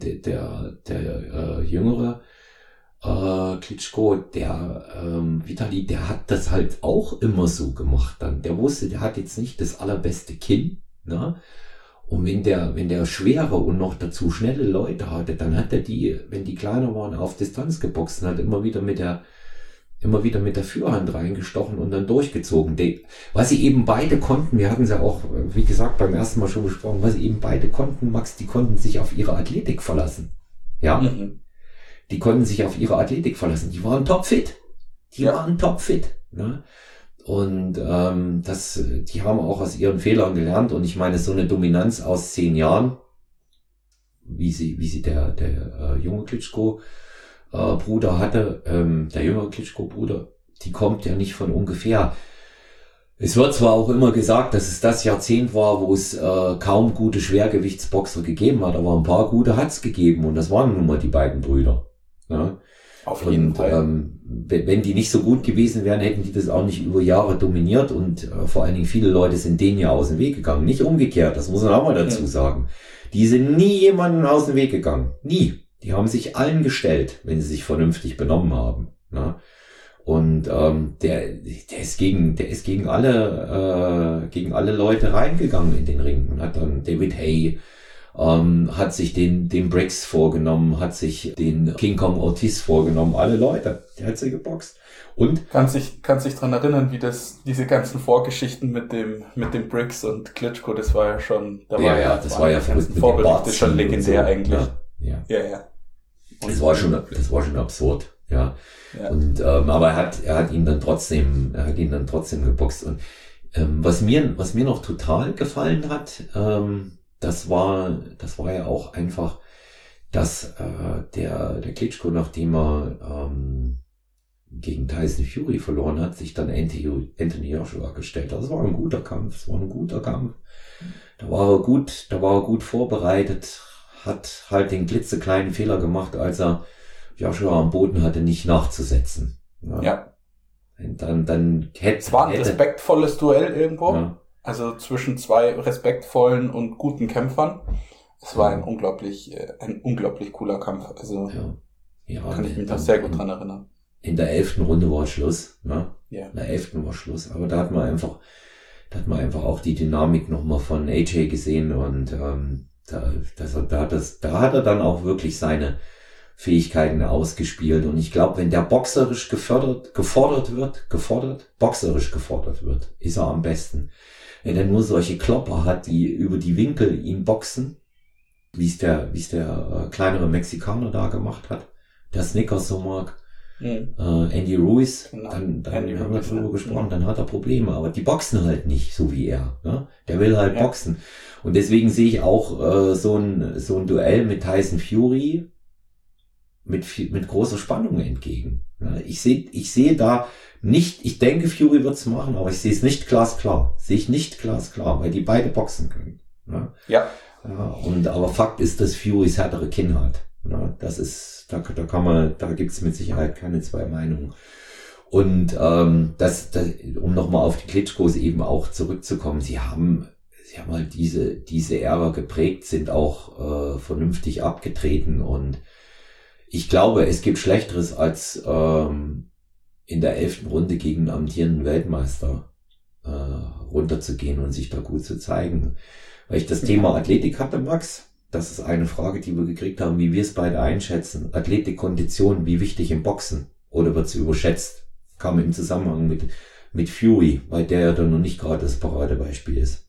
der jüngere Klitschko, der Vitali, der hat das halt auch immer so gemacht dann. Der wusste, der hat jetzt nicht das allerbeste Kinn, ne? Und wenn der schwere und noch dazu schnelle Leute hatte, dann hat er die, wenn die kleiner waren, auf Distanz geboxt und hat immer wieder mit der Führhand reingestochen und dann durchgezogen. Was sie eben beide konnten, wir hatten es ja auch, wie gesagt, beim ersten Mal schon besprochen, was sie eben beide konnten, Max, die konnten sich auf ihre Athletik verlassen. Ja? Mhm. Die konnten sich auf ihre Athletik verlassen. Die waren topfit. Ne? Und die haben auch aus ihren Fehlern gelernt. Und ich meine, so eine Dominanz aus 10 Jahren, wie sie der junge Klitschko Bruder hatte, der jüngere Klitschko-Bruder, die kommt ja nicht von ungefähr. Es wird zwar auch immer gesagt, dass es das Jahrzehnt war, wo es kaum gute Schwergewichtsboxer gegeben hat, aber ein paar gute hat's gegeben und das waren nun mal die beiden Brüder. Ja? Auf jeden Fall. Wenn die nicht so gut gewesen wären, hätten die das auch nicht über Jahre dominiert und vor allen Dingen viele Leute sind denen ja aus dem Weg gegangen. Nicht umgekehrt, das muss man auch mal dazu sagen. Die sind nie jemandem aus dem Weg gegangen. Nie. Die haben sich allen gestellt, wenn sie sich vernünftig benommen haben. Ne? Und der ist gegen alle Leute reingegangen in den Ring und hat dann David Haye, hat sich den Briggs vorgenommen, hat sich den King Kong Ortiz vorgenommen, alle Leute, der hat sie geboxt. Und kannst dich dran erinnern, wie diese ganzen Vorgeschichten mit dem Briggs und Klitschko, das war ja schon, das war ja verrückt mit dem Vorbild, schon legendär so, eigentlich. Ja. Und das war schon absurd, ja. Und aber er hat ihn dann trotzdem geboxt. Und was mir noch total gefallen hat, das war ja auch einfach, dass der Klitschko, nachdem er gegen Tyson Fury verloren hat, sich dann Anthony Joshua gestellt hat. Das war ein guter Kampf. Da war er gut vorbereitet, hat halt den klitzekleinen Fehler gemacht, als er Joshua am Boden hatte, nicht nachzusetzen. Ja. Und dann es war ein respektvolles Duell irgendwo. Ja. Also zwischen zwei respektvollen und guten Kämpfern. Es war ein unglaublich cooler Kampf. Also kann ich mich da sehr gut dran erinnern. In der 11. Runde war Schluss. Ne? Ja. In der 11. war Schluss. Aber da hat man einfach auch die Dynamik nochmal von AJ gesehen und da hat er dann auch wirklich seine Fähigkeiten ausgespielt. Und ich glaube, wenn der boxerisch gefordert wird, ist er am besten. Wenn er nur solche Klopper hat, die über die Winkel ihn boxen, wie es der kleinere Mexikaner da gemacht hat, der Snickers so mag, Andy Ruiz, genau. dann haben wir drüber gesprochen, dann hat er Probleme, aber die boxen halt nicht so wie er, ne? Der will halt boxen. Und deswegen sehe ich auch so ein Duell mit Tyson Fury mit großer Spannung entgegen. Ne? Ich sehe da nicht, ich denke Fury wird's machen, aber ich sehe es nicht glasklar. Weil die beide boxen können. Ne? Ja. Aber Fakt ist, dass Furys härtere Kinn hat. Ne? Das ist, da gibt's mit Sicherheit keine zwei Meinungen. Und um nochmal auf die Klitschkos eben auch zurückzukommen, sie haben halt diese Ära geprägt, sind auch vernünftig abgetreten und ich glaube, es gibt Schlechteres als in der 11. Runde gegen einen amtierenden Weltmeister runterzugehen und sich da gut zu zeigen. Weil ich das Thema Athletik hatte, Max, das ist eine Frage, die wir gekriegt haben, wie wir es beide einschätzen. Athletik, Kondition, wie wichtig im Boxen? Oder wird sie überschätzt? Kam im Zusammenhang mit Fury, weil der ja dann noch nicht gerade das Paradebeispiel ist.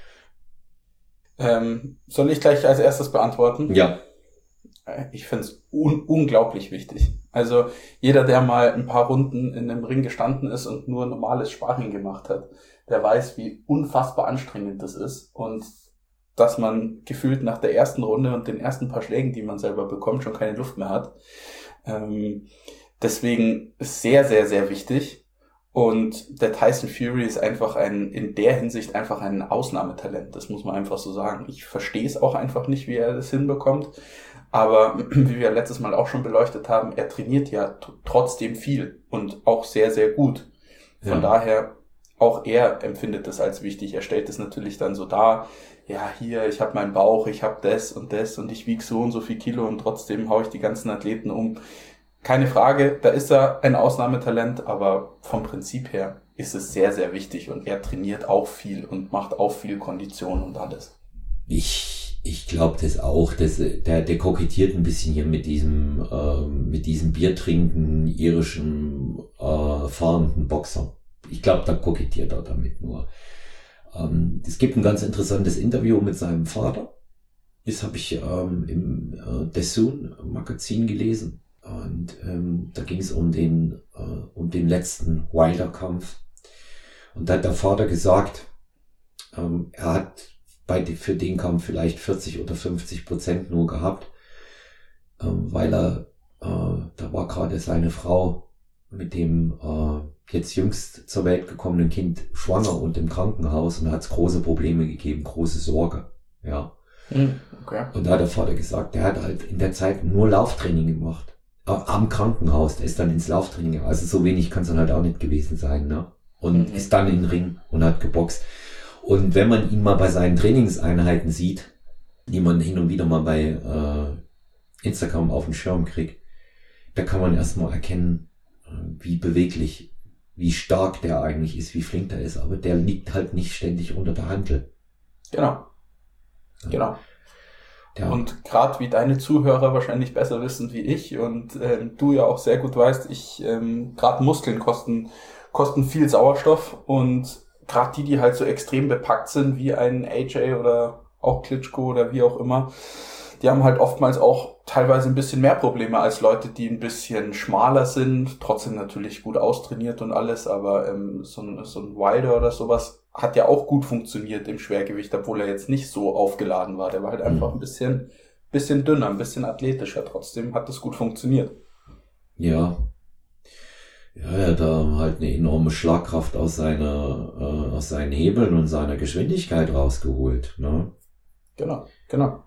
Soll ich gleich als erstes beantworten? Ja. Ich finde es unglaublich wichtig. Also jeder, der mal ein paar Runden in einem Ring gestanden ist und nur normales Sparring gemacht hat, der weiß, wie unfassbar anstrengend das ist und dass man gefühlt nach der ersten Runde und den ersten paar Schlägen, die man selber bekommt, schon keine Luft mehr hat. Deswegen ist sehr, sehr, sehr wichtig. Und der Tyson Fury ist einfach in der Hinsicht einfach ein Ausnahmetalent. Das muss man einfach so sagen. Ich verstehe es auch einfach nicht, wie er das hinbekommt. Aber wie wir letztes Mal auch schon beleuchtet haben, er trainiert ja trotzdem viel und auch sehr, sehr gut. Von daher, auch er empfindet das als wichtig. Er stellt es natürlich dann so dar, ja, hier, ich habe meinen Bauch, ich habe das und ich wiege so und so viel Kilo und trotzdem haue ich die ganzen Athleten um. Keine Frage, da ist er ein Ausnahmetalent, aber vom Prinzip her ist es sehr, sehr wichtig und er trainiert auch viel und macht auch viel Kondition und alles. Ich glaube das auch, dass der kokettiert ein bisschen hier mit diesem biertrinkenden, irischen, fahrenden Boxer. Ich glaube, da kokettiert er damit nur. Es gibt ein ganz interessantes Interview mit seinem Vater. Das habe ich im The Sun Magazin gelesen. Und da ging es um den letzten Wilder-Kampf. Und da hat der Vater gesagt, er hat für den Kampf vielleicht 40 oder 50% nur gehabt, weil da war gerade seine Frau mit dem jetzt jüngst zur Welt gekommenen Kind schwanger und im Krankenhaus, und da hat es große Probleme gegeben, große Sorge, ja. Okay. Und da hat der Vater gesagt, der hat halt in der Zeit nur Lauftraining gemacht. Am Krankenhaus, der ist dann ins Lauftraining gegangen. Also so wenig kann es dann halt auch nicht gewesen sein, ne? Und ist dann in den Ring und hat geboxt. Und wenn man ihn mal bei seinen Trainingseinheiten sieht, die man hin und wieder mal bei Instagram auf den Schirm kriegt, da kann man erstmal erkennen, wie beweglich, wie stark der eigentlich ist, wie flink der ist. Aber der liegt halt nicht ständig unter der Hantel. Genau. Genau. Ja. Und gerade wie deine Zuhörer wahrscheinlich besser wissen wie ich und du ja auch sehr gut weißt, gerade Muskeln kosten viel Sauerstoff, und gerade die halt so extrem bepackt sind wie ein AJ oder auch Klitschko oder wie auch immer, die haben halt oftmals auch teilweise ein bisschen mehr Probleme als Leute, die ein bisschen schmaler sind, trotzdem natürlich gut austrainiert und alles, aber so ein Wilder oder sowas hat ja auch gut funktioniert im Schwergewicht, obwohl er jetzt nicht so aufgeladen war. Der war halt einfach ein bisschen dünner, ein bisschen athletischer. Trotzdem hat das gut funktioniert. Ja. Ja, er hat da halt eine enorme Schlagkraft aus seinen Hebeln und seiner Geschwindigkeit rausgeholt, ne? Genau. Ja.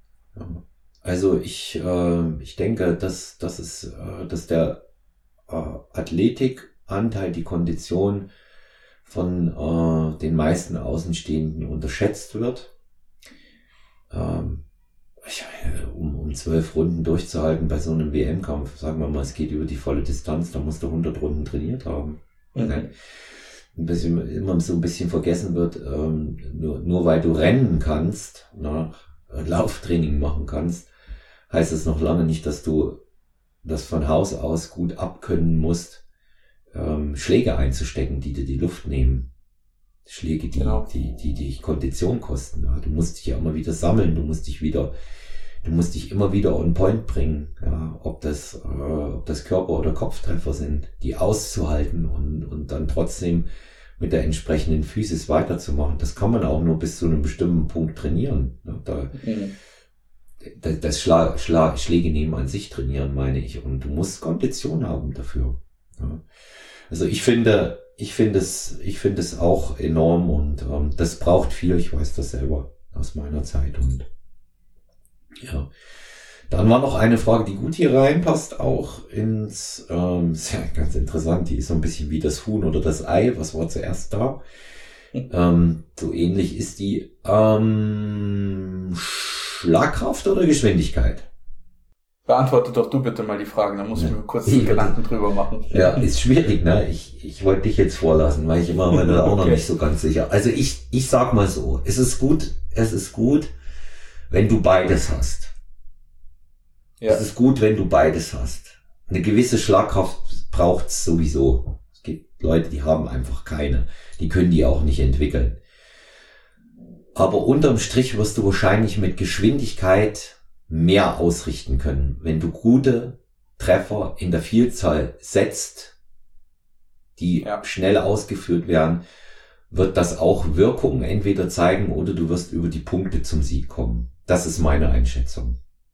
Also ich denke, dass der Athletikanteil, die Kondition von den meisten Außenstehenden unterschätzt wird. Um 12 Runden durchzuhalten bei so einem WM-Kampf, sagen wir mal, es geht über die volle Distanz, da musst du 100 Runden trainiert haben. Immer so ein bisschen vergessen wird, nur weil du rennen kannst, Lauftraining machen kannst, heißt es noch lange nicht, dass du das von Haus aus gut abkönnen musst, Schläge einzustecken, die dir die Luft nehmen. Schläge, die dich Kondition kosten. Ja, du musst dich ja immer wieder sammeln, du musst dich immer wieder on point bringen, ja, ob das Körper- oder Kopftreffer sind, die auszuhalten und dann trotzdem mit der entsprechenden Physis weiterzumachen. Das kann man auch nur bis zu einem bestimmten Punkt trainieren. Das Schläge nehmen an sich trainieren, meine ich. Und du musst Kondition haben dafür. Ja. Also ich finde es auch enorm, und das braucht viel. Ich weiß das selber aus meiner Zeit. Und ja, dann war noch eine Frage, die gut hier reinpasst, auch ins, ist ja ganz interessant, die ist so ein bisschen wie das Huhn oder das Ei, was war zuerst da? So ähnlich ist die Schlagkraft oder Geschwindigkeit? Beantworte doch du bitte mal die Fragen, dann muss ich mir kurz Gedanken drüber machen. Ja, ist schwierig, ne? Ich wollte dich jetzt vorlassen, weil ich war mir da auch noch nicht so ganz sicher. Also ich sag mal so, es ist gut, wenn du beides hast. Ja. Es ist gut, wenn du beides hast. Eine gewisse Schlagkraft braucht's sowieso. Es gibt Leute, die haben einfach keine. Die können die auch nicht entwickeln. Aber unterm Strich wirst du wahrscheinlich mit Geschwindigkeit mehr ausrichten können. Wenn du gute Treffer in der Vielzahl setzt, die schnell ausgeführt werden, wird das auch Wirkung entweder zeigen oder du wirst über die Punkte zum Sieg kommen. Das ist meine Einschätzung.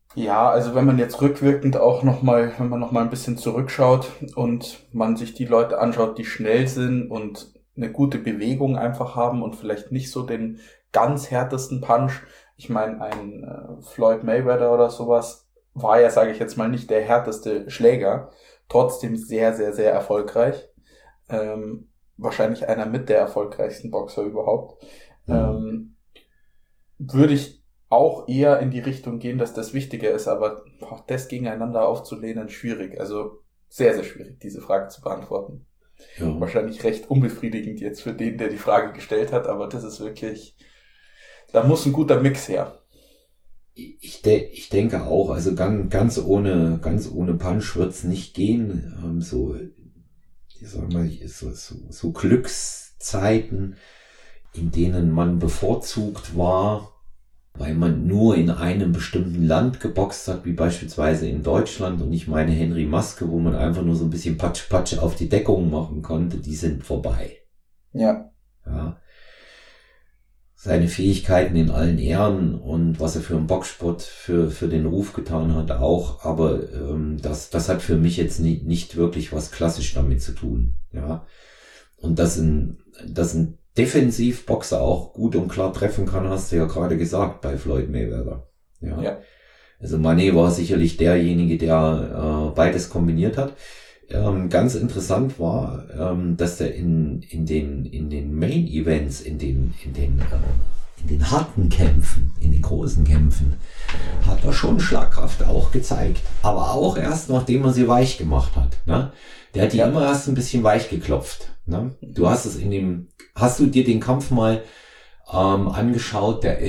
Ja, also wenn man jetzt rückwirkend auch nochmal, wenn man nochmal ein bisschen zurückschaut und man sich die Leute anschaut, die schnell sind und eine gute Bewegung einfach haben und vielleicht nicht so den ganz härtesten Punch. Ich meine, ein Floyd Mayweather oder sowas war ja, sage ich jetzt mal, nicht der härteste Schläger, trotzdem sehr, sehr, sehr erfolgreich. Wahrscheinlich einer mit der erfolgreichsten Boxer überhaupt. Mhm. Würde ich auch eher in die Richtung gehen, dass das wichtiger ist, aber das gegeneinander aufzulehnen, schwierig. Also sehr, sehr schwierig, diese Frage zu beantworten. Ja. Wahrscheinlich recht unbefriedigend jetzt für den, der die Frage gestellt hat, aber das ist wirklich, da muss ein guter Mix her. Ich denke auch, also ganz ohne Punch wird's nicht gehen. So, ich sag mal, so Glückszeiten, in denen man bevorzugt war, weil man nur in einem bestimmten Land geboxt hat, wie beispielsweise in Deutschland, und ich meine Henry Maske, wo man einfach nur so ein bisschen Patsch auf die Deckung machen konnte, die sind vorbei. Ja. Ja. Seine Fähigkeiten in allen Ehren und was er für einen Boxsport für den Ruf getan hat auch, aber das hat für mich jetzt nicht wirklich was klassisch damit zu tun. Ja. Und dass ein Defensivboxer auch gut und klar treffen kann, hast du ja gerade gesagt bei Floyd Mayweather. Ja. Ja. Also Mané war sicherlich derjenige, der beides kombiniert hat. Ganz interessant war, dass der in den Main Events, in den harten Kämpfen, in den großen Kämpfen, hat er schon Schlagkraft auch gezeigt. Aber auch erst, nachdem er sie weich gemacht hat. Ne? Der hat die immer erst ein bisschen weich geklopft. Ne? Hast du dir den Kampf mal angeschaut? Der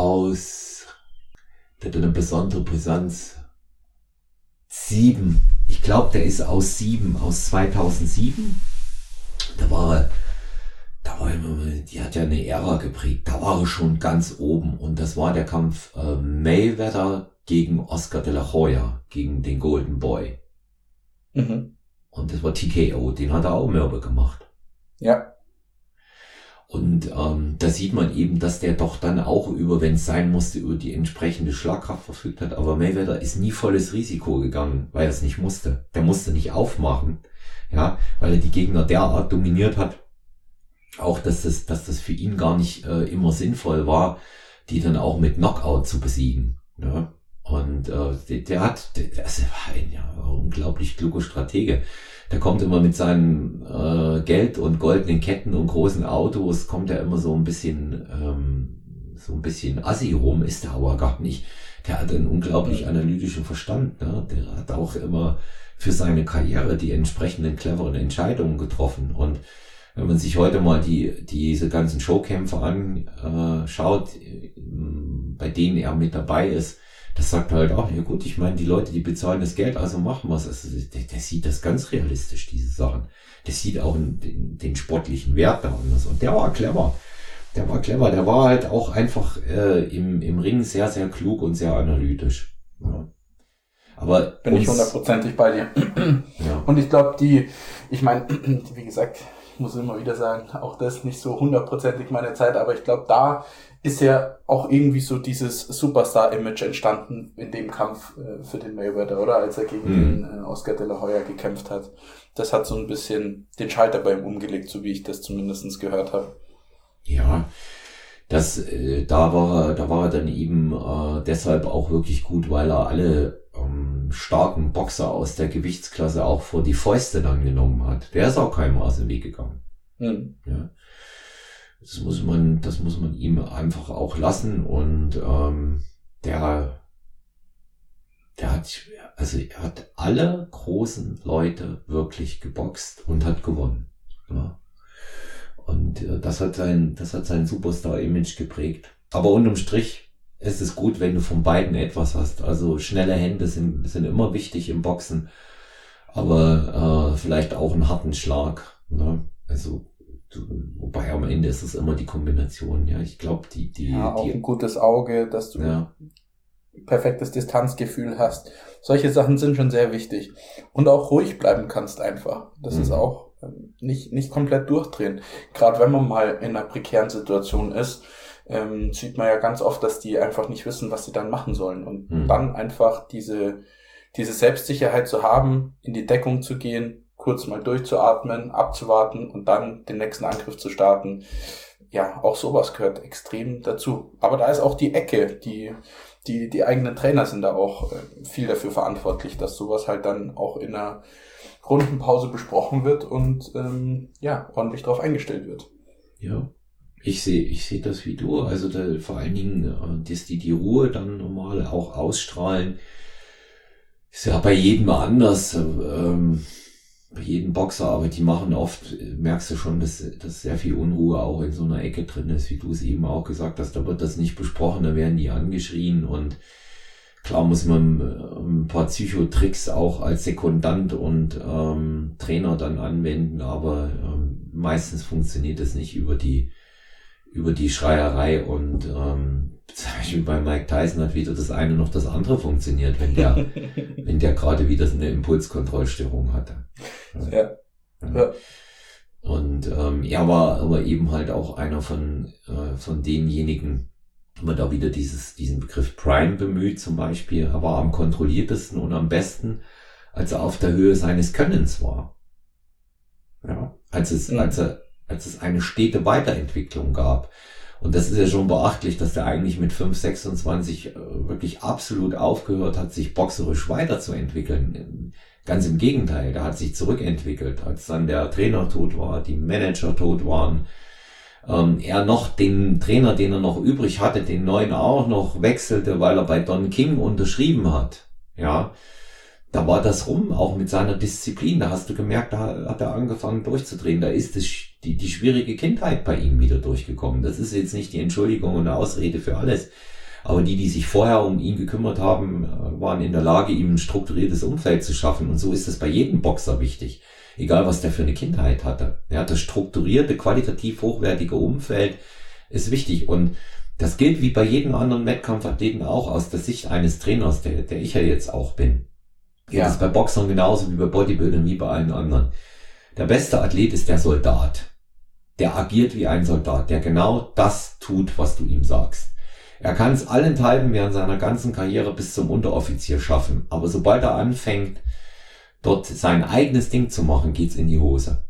hat eine besondere Brisanz. 7. Ich glaube, der ist aus 2007. Die hat ja eine Ära geprägt. Da war er schon ganz oben. Und das war der Kampf Mayweather gegen Oscar de la Hoya, gegen den Golden Boy. Mhm. Und das war TKO, den hat er auch mürbe gemacht. Ja. Und da sieht man eben, dass der doch dann auch wenn es sein musste, über die entsprechende Schlagkraft verfügt hat. Aber Mayweather ist nie volles Risiko gegangen, weil er es nicht musste. Der musste nicht aufmachen, ja, weil er die Gegner derart dominiert hat. Auch, dass das für ihn gar nicht immer sinnvoll war, die dann auch mit Knockout zu besiegen. Ja. Und der war ein unglaublich kluger Stratege. Der kommt immer mit seinen Geld und goldenen Ketten und großen Autos, kommt er immer so ein bisschen assi rum, ist er aber gar nicht. Der hat einen unglaublich analytischen Verstand. Ne? Der hat auch immer für seine Karriere die entsprechenden cleveren Entscheidungen getroffen. Und wenn man sich heute mal diese ganzen Showkämpfe anschaut, bei denen er mit dabei ist, das sagt halt auch, ja gut, ich meine, die Leute, die bezahlen das Geld, also machen wir es. Also der sieht das ganz realistisch, diese Sachen. Der sieht auch den sportlichen Wert da anders. Und der war clever. Der war halt auch einfach im Ring sehr, sehr klug und sehr analytisch. Ja. Aber bin ich 100%ig bei dir. Ja. Und ich glaube, ich meine, wie gesagt, ich muss immer wieder sagen, auch das nicht so 100%ig meine Zeit, aber ich glaube, da ist ja auch irgendwie so dieses Superstar-Image entstanden in dem Kampf für den Mayweather, oder? Als er gegen den Oscar de la Hoya gekämpft hat. Das hat so ein bisschen den Schalter bei ihm umgelegt, so wie ich das zumindest gehört habe. Ja, da war er dann eben deshalb auch wirklich gut, weil er alle starken Boxer aus der Gewichtsklasse auch vor die Fäuste dann genommen hat. Der ist auch keinem aus dem Weg gegangen. Ja. Das muss man ihm einfach auch lassen, und er hat alle großen Leute wirklich geboxt und hat gewonnen. Ja. Und das hat sein Superstar-Image geprägt. Aber unterm Strich ist es gut, wenn du von beiden etwas hast. Also schnelle Hände sind immer wichtig im Boxen, aber vielleicht auch einen harten Schlag. Ne? Also wobei am Ende ist es immer die Kombination. Ja, ich glaube, auch ein gutes Auge, dass du perfektes Distanzgefühl hast. Solche Sachen sind schon sehr wichtig. Und auch ruhig bleiben kannst einfach. Das ist auch nicht komplett durchdrehen. Gerade wenn man mal in einer prekären Situation ist. sieht man ja ganz oft, dass die einfach nicht wissen, was sie dann machen sollen. Und dann einfach diese Selbstsicherheit zu haben, in die Deckung zu gehen, kurz mal durchzuatmen, abzuwarten und dann den nächsten Angriff zu starten. Ja, auch sowas gehört extrem dazu. Aber da ist auch die Ecke, die eigenen Trainer sind da auch viel dafür verantwortlich, dass sowas halt dann auch in einer Rundenpause besprochen wird und ordentlich drauf eingestellt wird. Ja, ich sehe das wie du. Also vor allen Dingen, dass die Ruhe dann normal auch ausstrahlen, ist ja bei jedem anders. Bei jedem Boxer, aber die machen oft, merkst du schon, dass sehr viel Unruhe auch in so einer Ecke drin ist, wie du es eben auch gesagt hast, da wird das nicht besprochen, da werden die angeschrien und klar muss man ein paar Psychotricks auch als Sekundant und Trainer dann anwenden, aber meistens funktioniert es nicht über die Schreierei und zum Beispiel bei Mike Tyson hat weder das eine noch das andere funktioniert, wenn der gerade wieder eine Impulskontrollstörung hatte. Ja. Und er war aber eben halt auch einer von denjenigen, wenn man da wieder diesen Begriff Prime bemüht zum Beispiel, er war am kontrolliertesten und am besten, als er auf der Höhe seines Könnens war. Ja, als es eine stete Weiterentwicklung gab. Und das ist ja schon beachtlich, dass der eigentlich mit 5,26 wirklich absolut aufgehört hat, sich boxerisch weiterzuentwickeln. Ganz im Gegenteil, der hat sich zurückentwickelt, als dann der Trainer tot war, die Manager tot waren. Er noch den Trainer, den er noch übrig hatte, den neuen auch noch wechselte, weil er bei Don King unterschrieben hat. Ja, da war das rum, auch mit seiner Disziplin. Da hast du gemerkt, da hat er angefangen durchzudrehen. Da ist die schwierige Kindheit bei ihm wieder durchgekommen. Das ist jetzt nicht die Entschuldigung und eine Ausrede für alles. Aber die sich vorher um ihn gekümmert haben, waren in der Lage, ihm ein strukturiertes Umfeld zu schaffen. Und so ist es bei jedem Boxer wichtig. Egal, was der für eine Kindheit hatte. Ja, das strukturierte, qualitativ hochwertige Umfeld ist wichtig. Und das gilt wie bei jedem anderen Wettkampfathleten auch aus der Sicht eines Trainers, der ich ja jetzt auch bin. Ja. Das ist bei Boxern genauso wie bei Bodybuildern, wie bei allen anderen. Der beste Athlet ist der Soldat. Der agiert wie ein Soldat, der genau das tut, was du ihm sagst. Er kann es allenthalben während seiner ganzen Karriere bis zum Unteroffizier schaffen. Aber sobald er anfängt, dort sein eigenes Ding zu machen, geht's in die Hose.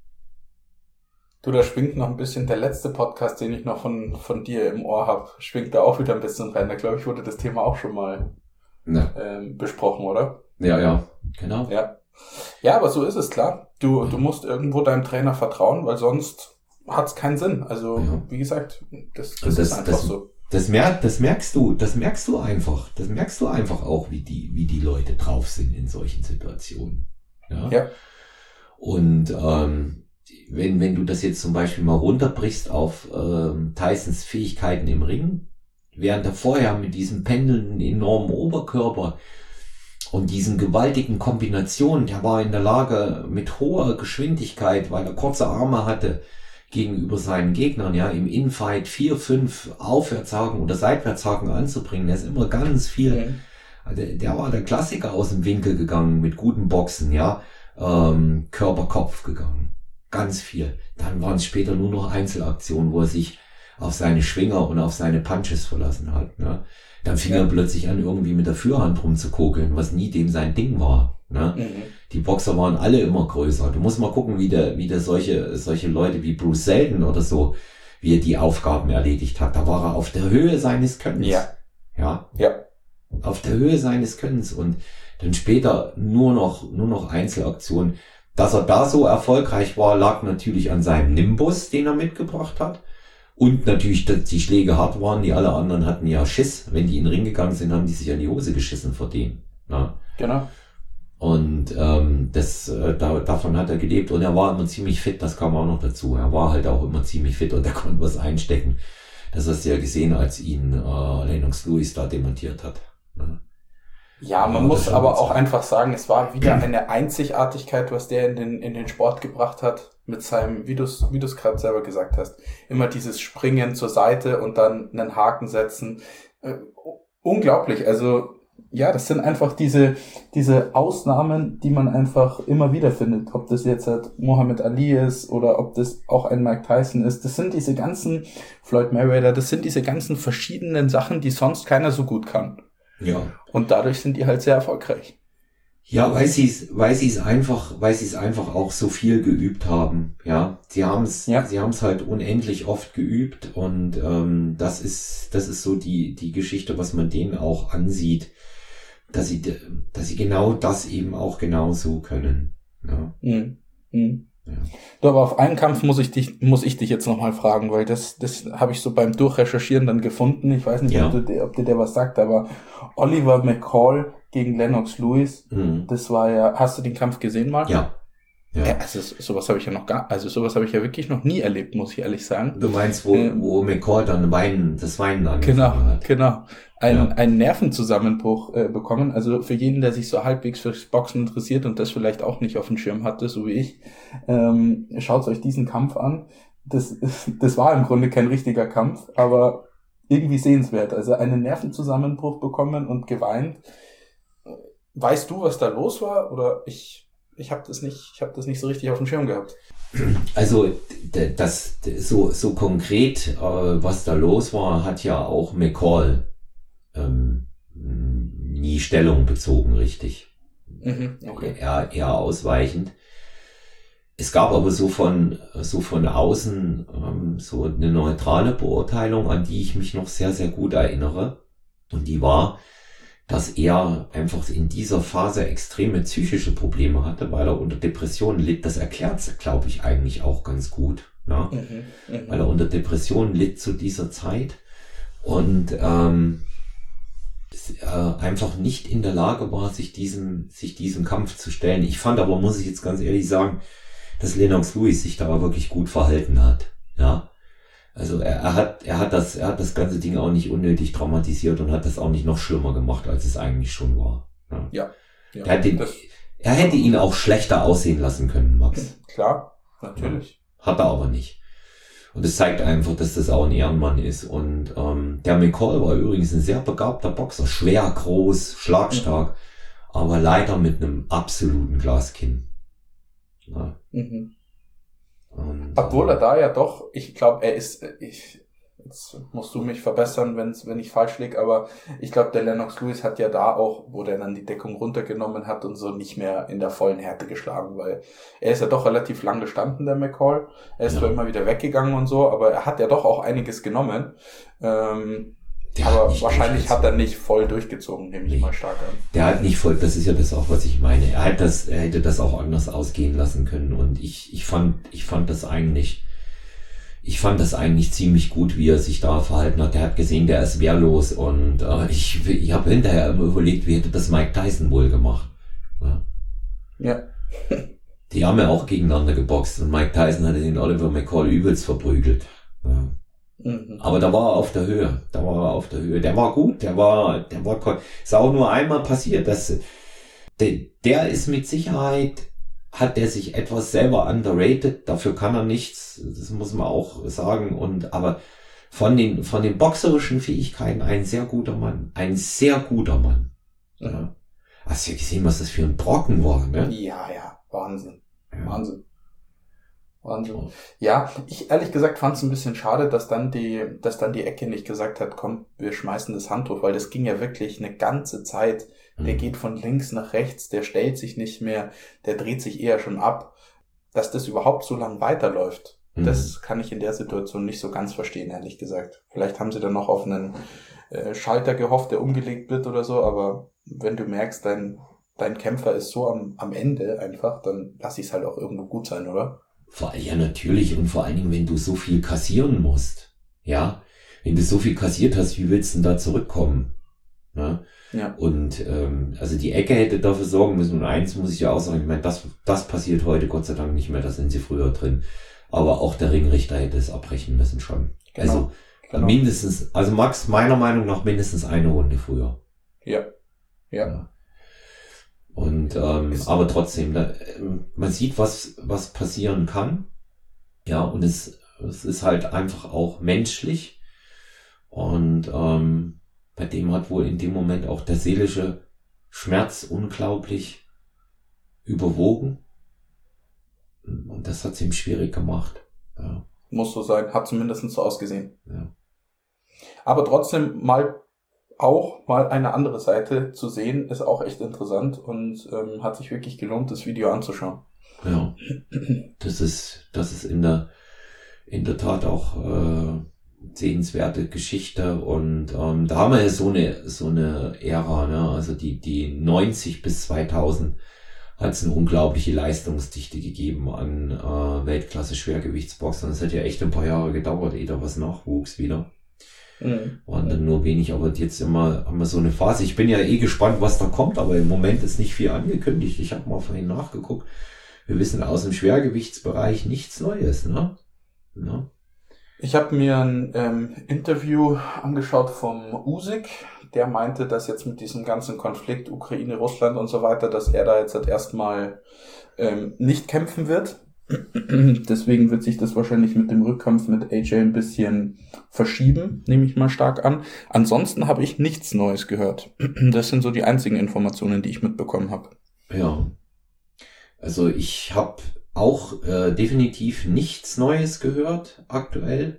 Du, da schwingt noch ein bisschen der letzte Podcast, den ich noch von dir im Ohr habe, schwingt da auch wieder ein bisschen rein. Da glaube ich, wurde das Thema auch schon mal besprochen, oder? Ja, genau. Ja, aber so ist es, klar. Du musst irgendwo deinem Trainer vertrauen, weil sonst hat's keinen Sinn. Also, wie gesagt, das ist einfach so. Das merkst du einfach. Das merkst du einfach auch, wie die Leute drauf sind in solchen Situationen. Ja. Und wenn du das jetzt zum Beispiel mal runterbrichst auf Tysons Fähigkeiten im Ring, während er vorher mit diesem pendelnden enormen Oberkörper und diesen gewaltigen Kombinationen, der war in der Lage mit hoher Geschwindigkeit, weil er kurze Arme hatte, gegenüber seinen Gegnern, ja, im Infight 4, 5 Aufwärtshaken oder Seitwärtshaken anzubringen. Der ist immer ganz viel, der war der Klassiker aus dem Winkel gegangen mit guten Boxen, ja, Körper-Kopf gegangen. Ganz viel. Dann waren es später nur noch Einzelaktionen, wo er sich auf seine Schwinger und auf seine Punches verlassen hat, ne. Dann fing er plötzlich an, irgendwie mit der Fürhand rumzukokeln, was nie dem sein Ding war. Ne? Die Boxer waren alle immer größer. Du musst mal gucken, wie der solche Leute wie Bruce Seldon oder so, wie er die Aufgaben erledigt hat. Da war er auf der Höhe seines Könnens. Ja. Auf der Höhe seines Könnens. Und dann später nur noch Einzelaktionen. Dass er da so erfolgreich war, lag natürlich an seinem Nimbus, den er mitgebracht hat. Und natürlich, dass die Schläge hart waren, die alle anderen hatten ja Schiss. Wenn die in den Ring gegangen sind, haben die sich an die Hose geschissen vor denen. Ne? Genau. Und davon hat er gelebt. Und er war immer ziemlich fit, das kam auch noch dazu. Er war halt auch immer ziemlich fit und er konnte was einstecken. Das hast du ja gesehen, als ihn Lennox Lewis da demontiert hat. Ne? Ja, man muss aber auch einfach sagen, es war wieder eine Einzigartigkeit, was der in den Sport gebracht hat, mit seinem, wie du es gerade selber gesagt hast, immer dieses Springen zur Seite und dann einen Haken setzen. Unglaublich, also Ja, das sind einfach diese Ausnahmen, die man einfach immer wieder findet. Ob das jetzt halt Muhammad Ali ist oder ob das auch ein Mike Tyson ist. Das sind diese ganzen Floyd Mayweather, das sind diese ganzen verschiedenen Sachen, die sonst keiner so gut kann. Ja. Und dadurch sind die halt sehr erfolgreich. Ja, weil sie es einfach auch so viel geübt haben. Ja, sie haben es halt unendlich oft geübt und das ist so die Geschichte, was man denen auch ansieht, dass sie genau das eben auch genauso können. Ja. Ja. Du, aber auf einen Kampf muss ich dich jetzt nochmal fragen, weil das habe ich so beim Durchrecherchieren dann gefunden. Ich weiß nicht, ob dir der was sagt, aber Oliver McCall gegen Lennox Lewis, das war ja, hast du den Kampf gesehen mal? Ja. Also sowas habe ich ja wirklich noch nie erlebt, muss ich ehrlich sagen. Du meinst, wo McCall dann das Weinen angefangen hat. Genau. Einen Nervenzusammenbruch bekommen. Also für jeden, der sich so halbwegs fürs Boxen interessiert und das vielleicht auch nicht auf dem Schirm hatte, so wie ich, schaut euch diesen Kampf an. Das war im Grunde kein richtiger Kampf, aber irgendwie sehenswert. Also einen Nervenzusammenbruch bekommen und geweint. Weißt du, was da los war? Oder ich habe das nicht so richtig auf dem Schirm gehabt. Also das so konkret, was da los war, hat ja auch McCall nie Stellung bezogen, richtig. Okay. Eher ausweichend. Es gab aber so von außen so eine neutrale Beurteilung, an die ich mich noch sehr, sehr gut erinnere. Und die war, dass er einfach in dieser Phase extreme psychische Probleme hatte, weil er unter Depressionen litt. Das erklärt, glaube ich, eigentlich auch ganz gut. Ja? Weil er unter Depressionen litt zu dieser Zeit und einfach nicht in der Lage war, sich diesem Kampf zu stellen. Ich fand aber, muss ich jetzt ganz ehrlich sagen, dass Lennox Lewis sich da wirklich gut verhalten hat. Ja. Also er hat das ganze Ding auch nicht unnötig dramatisiert und hat das auch nicht noch schlimmer gemacht, als es eigentlich schon war. Ja. Er hätte ihn auch schlechter aussehen lassen können, Max. Klar, natürlich. Hat er aber nicht. Und es zeigt einfach, dass das auch ein Ehrenmann ist. Und der McCall war übrigens ein sehr begabter Boxer, schwer, groß, schlagstark, aber leider mit einem absoluten Glaskinn. Ja. Und, obwohl er da ja doch, ich glaube, jetzt musst du mich verbessern, wenn ich falsch liege, aber ich glaube, der Lennox Lewis hat ja da auch, wo der dann die Deckung runtergenommen hat und so, nicht mehr in der vollen Härte geschlagen, weil er ist ja doch relativ lang gestanden, der McCall. Er ist zwar immer wieder weggegangen und so, aber er hat ja doch auch einiges genommen. Aber wahrscheinlich hat er nicht voll durchgezogen, nehme ich mal stark an. Der hat nicht voll, das ist ja das auch, was ich meine. Er hätte das auch anders ausgehen lassen können und ich fand das eigentlich ziemlich gut, wie er sich da verhalten hat. Er hat gesehen, der ist wehrlos und ich habe hinterher immer überlegt, wie hätte das Mike Tyson wohl gemacht. Ja. Die haben ja auch gegeneinander geboxt und Mike Tyson hatte den Oliver McCall übelst verprügelt. Ja. Aber da war er auf der Höhe. Der war gut, ist auch nur einmal passiert, dass der ist mit Sicherheit, hat der sich etwas selber underrated, dafür kann er nichts, das muss man auch sagen, aber von den boxerischen Fähigkeiten ein sehr guter Mann. Ja. Hast du ja gesehen, was das für ein Brocken war, ne? Ja, Wahnsinn. Ja, ich ehrlich gesagt fand es ein bisschen schade, dass dann die Ecke nicht gesagt hat, komm, wir schmeißen das Handtuch, weil das ging ja wirklich eine ganze Zeit. Der geht von links nach rechts, der stellt sich nicht mehr, der dreht sich eher schon ab. Dass das überhaupt so lang weiterläuft, das kann ich in der Situation nicht so ganz verstehen, ehrlich gesagt. Vielleicht haben sie dann noch auf einen Schalter gehofft, der umgelegt wird oder so, aber wenn du merkst, dein Kämpfer ist so am Ende einfach, dann lass ich es halt auch irgendwo gut sein, oder? Ja, natürlich. Und vor allen Dingen, wenn du so viel kassieren musst. Ja. Wenn du so viel kassiert hast, wie willst du denn da zurückkommen? Ja. Und also die Ecke hätte dafür sorgen müssen. Und eins muss ich ja auch sagen, ich meine, das passiert heute Gott sei Dank nicht mehr, da sind sie früher drin. Aber auch der Ringrichter hätte es abbrechen müssen schon. Genau. Mindestens, also Max, meiner Meinung nach mindestens eine Runde früher. Ja. Und aber trotzdem, man sieht, was passieren kann. Ja, und es ist halt einfach auch menschlich. Und bei dem hat wohl in dem Moment auch der seelische Schmerz unglaublich überwogen. Und das hat es ihm schwierig gemacht. Ja. Muss so sein, hat zumindest so ausgesehen. Ja. Aber trotzdem mal eine andere Seite zu sehen, ist auch echt interessant und hat sich wirklich gelohnt, das Video anzuschauen. Ja, das ist in der Tat auch sehenswerte Geschichte und da haben wir ja so eine Ära, ne? Also die 90 bis 2000 hat es eine unglaubliche Leistungsdichte gegeben an Weltklasse-Schwergewichtsboxern. Das hat ja echt ein paar Jahre gedauert, ehe da was nachwuchs wieder. Waren dann nur wenig, aber jetzt haben wir so eine Phase. Ich bin ja gespannt, was da kommt, aber im Moment ist nicht viel angekündigt. Ich habe mal vorhin nachgeguckt. Wir wissen aus dem Schwergewichtsbereich nichts Neues, ne? Ja. Ich habe mir ein Interview angeschaut vom Usyk, der meinte, dass jetzt mit diesem ganzen Konflikt Ukraine, Russland und so weiter, dass er da jetzt erstmal nicht kämpfen wird. Deswegen wird sich das wahrscheinlich mit dem Rückkampf mit AJ ein bisschen verschieben, nehme ich mal stark an. Ansonsten habe ich nichts Neues gehört. Das sind so die einzigen Informationen, die ich mitbekommen habe. Ja, also ich habe auch definitiv nichts Neues gehört aktuell.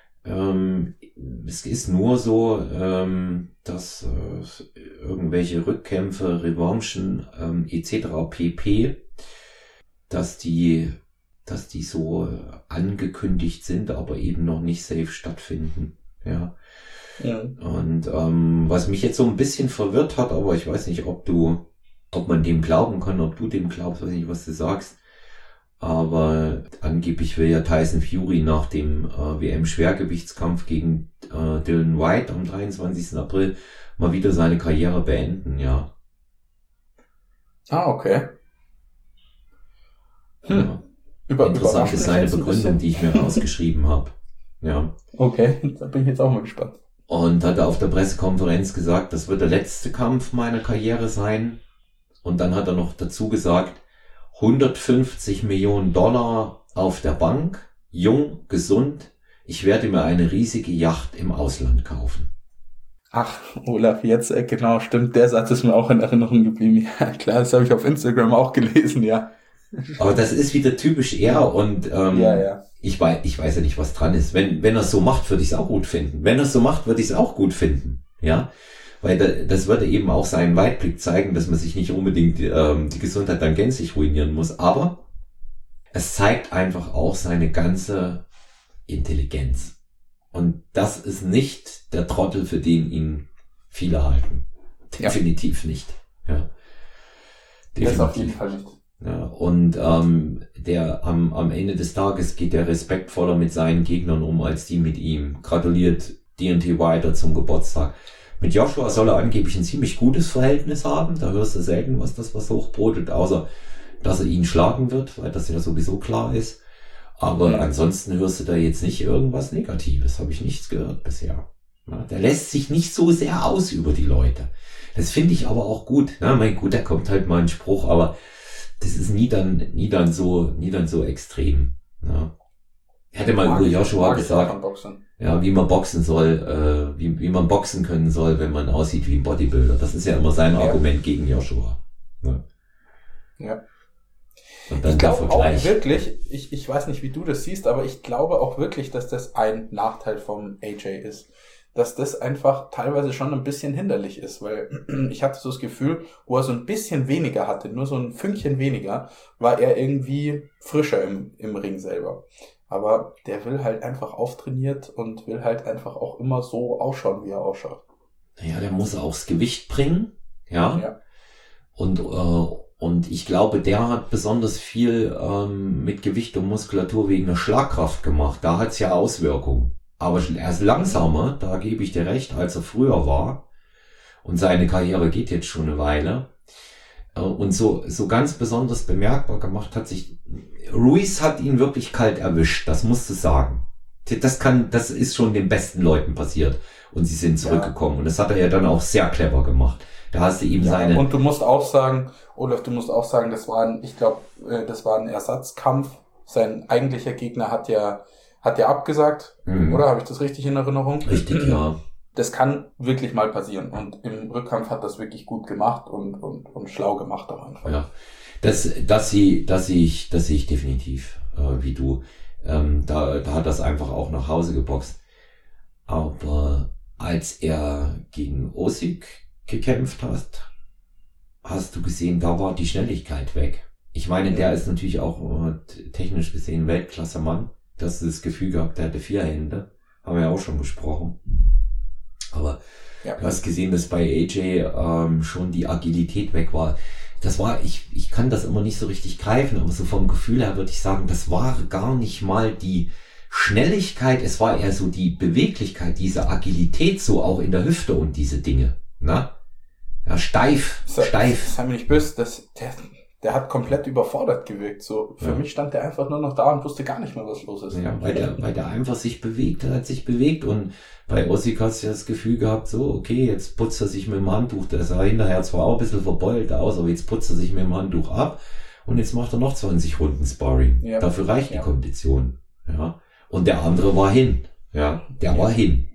Es ist nur so, dass irgendwelche Rückkämpfe, Revanchen etc. pp., dass die so angekündigt sind, aber eben noch nicht safe stattfinden. Ja. Und was mich jetzt so ein bisschen verwirrt hat, aber ich weiß nicht, ob man dem glauben kann, ob du dem glaubst, weiß nicht, was du sagst. Aber angeblich will ja Tyson Fury nach dem WM-Schwergewichtskampf gegen Dillian Whyte am 23. April mal wieder seine Karriere beenden, ja. Ah, okay. Ja. Interessant ist seine Begründung, die ich mir rausgeschrieben habe. Ja. Okay, da bin ich jetzt auch mal gespannt. Und hat er auf der Pressekonferenz gesagt, das wird der letzte Kampf meiner Karriere sein. Und dann hat er noch dazu gesagt, 150 Millionen Dollar auf der Bank, jung, gesund. Ich werde mir eine riesige Yacht im Ausland kaufen. Ach, Olaf, jetzt, genau, stimmt, der Satz ist mir auch in Erinnerung geblieben. Ja, klar, das habe ich auf Instagram auch gelesen, ja. Aber das ist wieder typisch er und ja. Ich weiß ja nicht, was dran ist. Wenn er es so macht, würde ich es auch gut finden. Wenn er es so macht, würde ich es auch gut finden. Ja, weil das würde eben auch seinen Weitblick zeigen, dass man sich nicht unbedingt die Gesundheit dann gänzlich ruinieren muss. Aber es zeigt einfach auch seine ganze Intelligenz. Und das ist nicht der Trottel, für den ihn viele halten. Definitiv nicht. Ja. Definitiv. Das auf jeden Fall nicht. Ja, und am Ende des Tages geht der respektvoller mit seinen Gegnern um, als die mit ihm. Gratuliert Deontay Wilder zum Geburtstag. Mit Joshua soll er angeblich ein ziemlich gutes Verhältnis haben. Da hörst du selten, was hochbrodelt, außer dass er ihn schlagen wird, weil das ja sowieso klar ist. Aber ansonsten hörst du da jetzt nicht irgendwas Negatives. Habe ich nichts gehört bisher. Ja, der lässt sich nicht so sehr aus über die Leute. Das finde ich aber auch gut. Na, mein gut, da kommt halt mal ein Spruch, aber das ist nie dann so extrem. Ja. Er hatte mal über Joshua gesagt, ja, wie man boxen soll, wie man boxen können soll, wenn man aussieht wie ein Bodybuilder. Das ist ja immer sein Argument gegen Joshua. Ja. Und dann ich glaube auch wirklich, ich weiß nicht, wie du das siehst, aber ich glaube auch wirklich, dass das ein Nachteil vom AJ ist. Dass das einfach teilweise schon ein bisschen hinderlich ist, weil ich hatte so das Gefühl, wo er so ein bisschen weniger hatte, nur so ein Fünkchen weniger, war er irgendwie frischer im Ring selber. Aber der will halt einfach auftrainiert und will halt einfach auch immer so ausschauen, wie er ausschaut. Ja, der muss auch das Gewicht bringen, ja. Und ich glaube, der hat besonders viel mit Gewicht und Muskulatur wegen der Schlagkraft gemacht. Da hat's ja Auswirkungen. Aber er ist langsamer, da gebe ich dir recht, als er früher war. Und seine Karriere geht jetzt schon eine Weile. Und so ganz besonders bemerkbar gemacht hat sich, Ruiz hat ihn wirklich kalt erwischt, das musst du sagen. Das ist schon den besten Leuten passiert. Und sie sind zurückgekommen. Und das hat er ja dann auch sehr clever gemacht. Da hast du ihm seine... Und du musst auch sagen, Olaf, das war ein Ersatzkampf. Sein eigentlicher Gegner hat ja abgesagt, oder? Habe ich das richtig in Erinnerung? Richtig, ja. das kann wirklich mal passieren. Und im Rückkampf hat das wirklich gut gemacht und schlau gemacht auch einfach. Ja, das sehe ich definitiv, wie du. Da hat das einfach auch nach Hause geboxt. Aber als er gegen Usyk gekämpft hat, hast du gesehen, da war die Schnelligkeit weg. Ich meine, der ist natürlich auch technisch gesehen Weltklasse-Mann. Du hast das Gefühl gehabt, der hatte 4 Hände. Haben wir ja auch schon besprochen. Aber Ja. du hast gesehen, dass bei AJ schon die Agilität weg war. Das war, ich kann das immer nicht so richtig greifen, aber so vom Gefühl her würde ich sagen, das war gar nicht mal die Schnelligkeit, es war eher so die Beweglichkeit, diese Agilität so auch in der Hüfte und diese Dinge. Ne? Ja, steif. Sei mir nicht böse, der hat komplett überfordert gewirkt. So, für mich stand der einfach nur noch da und wusste gar nicht mehr, was los ist. Ja, weil der einfach sich bewegt, hat sich bewegt und bei Usyk hast du das Gefühl gehabt, so, okay, jetzt putzt er sich mit dem Handtuch, der sah hinterher zwar auch ein bisschen verbeult aus, aber jetzt putzt er sich mit dem Handtuch ab und jetzt macht er noch 20 Runden Sparring. Ja. Dafür reicht die Kondition. Ja. Und der andere war hin. Ja, der war hin.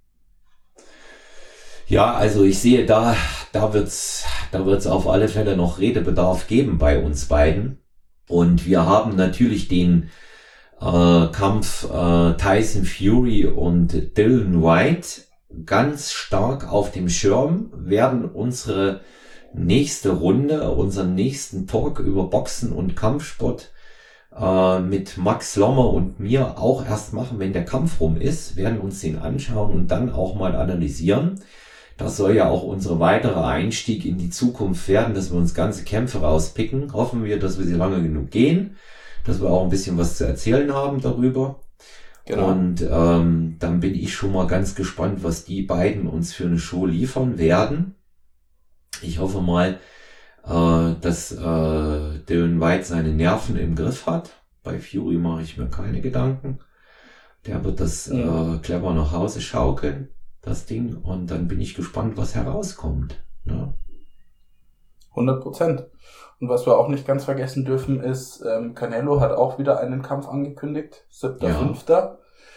Ja, also ich sehe, da wird's auf alle Fälle noch Redebedarf geben bei uns beiden. Und wir haben natürlich den Kampf Tyson Fury und Dillian Whyte ganz stark auf dem Schirm, werden unsere nächste Runde, unseren nächsten Talk über Boxen und Kampfsport mit Max Lommer und mir auch erst machen, wenn der Kampf rum ist, werden uns den anschauen und dann auch mal analysieren. Das soll ja auch unsere weitere Einstieg in die Zukunft werden, dass wir uns ganze Kämpfe rauspicken. Hoffen wir, dass wir sie lange genug gehen, dass wir auch ein bisschen was zu erzählen haben darüber. Genau. Und dann bin ich schon mal ganz gespannt, was die beiden uns für eine Show liefern werden. Ich hoffe mal, dass Dillian Whyte seine Nerven im Griff hat. Bei Fury mache ich mir keine Gedanken. Der wird das clever nach Hause schaukeln, das Ding. Und dann bin ich gespannt, was herauskommt. Ja. 100%. Und was wir auch nicht ganz vergessen dürfen ist, Canelo hat auch wieder einen Kampf angekündigt. 7.5.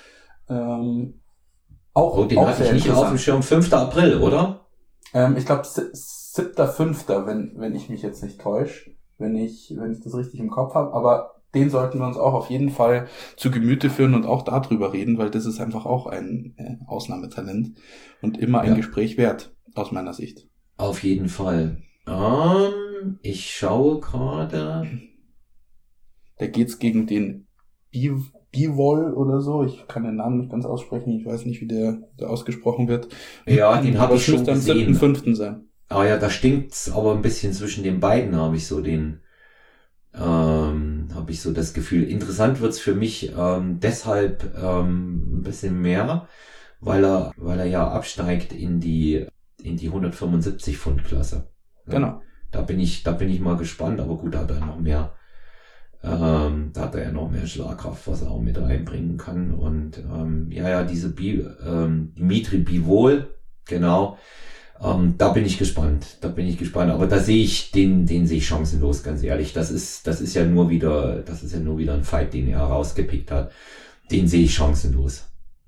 Den hatte ich nicht auf dem Schirm. 5. April, oder? Ich glaube 7.5., wenn ich mich jetzt nicht täusche, wenn ich das richtig im Kopf habe. Aber den sollten wir uns auch auf jeden Fall zu Gemüte führen und auch darüber reden, weil das ist einfach auch ein Ausnahmetalent und immer ein Gespräch wert, aus meiner Sicht. Auf jeden Fall. Ich schaue gerade. Da geht's gegen den Bivol oder so. Ich kann den Namen nicht ganz aussprechen. Ich weiß nicht, wie der ausgesprochen wird. Ja, den habe ich schon gesehen. Das müsste am 7.5. sein. Ah ja, da stinkt's aber ein bisschen zwischen den beiden, habe ich so das Gefühl. Interessant wird's für mich deshalb ein bisschen mehr, weil er ja absteigt in die 175 Pfund Klasse. Ja. Genau. Da bin ich mal gespannt, aber gut, da hat er noch mehr Schlagkraft, was er auch mit reinbringen kann. Und diese Dimitri Bivol, genau, da bin ich gespannt. Aber da sehe ich den sehe ich chancenlos, ganz ehrlich. Das ist ja nur wieder ein Fight, den er rausgepickt hat. Den sehe ich chancenlos.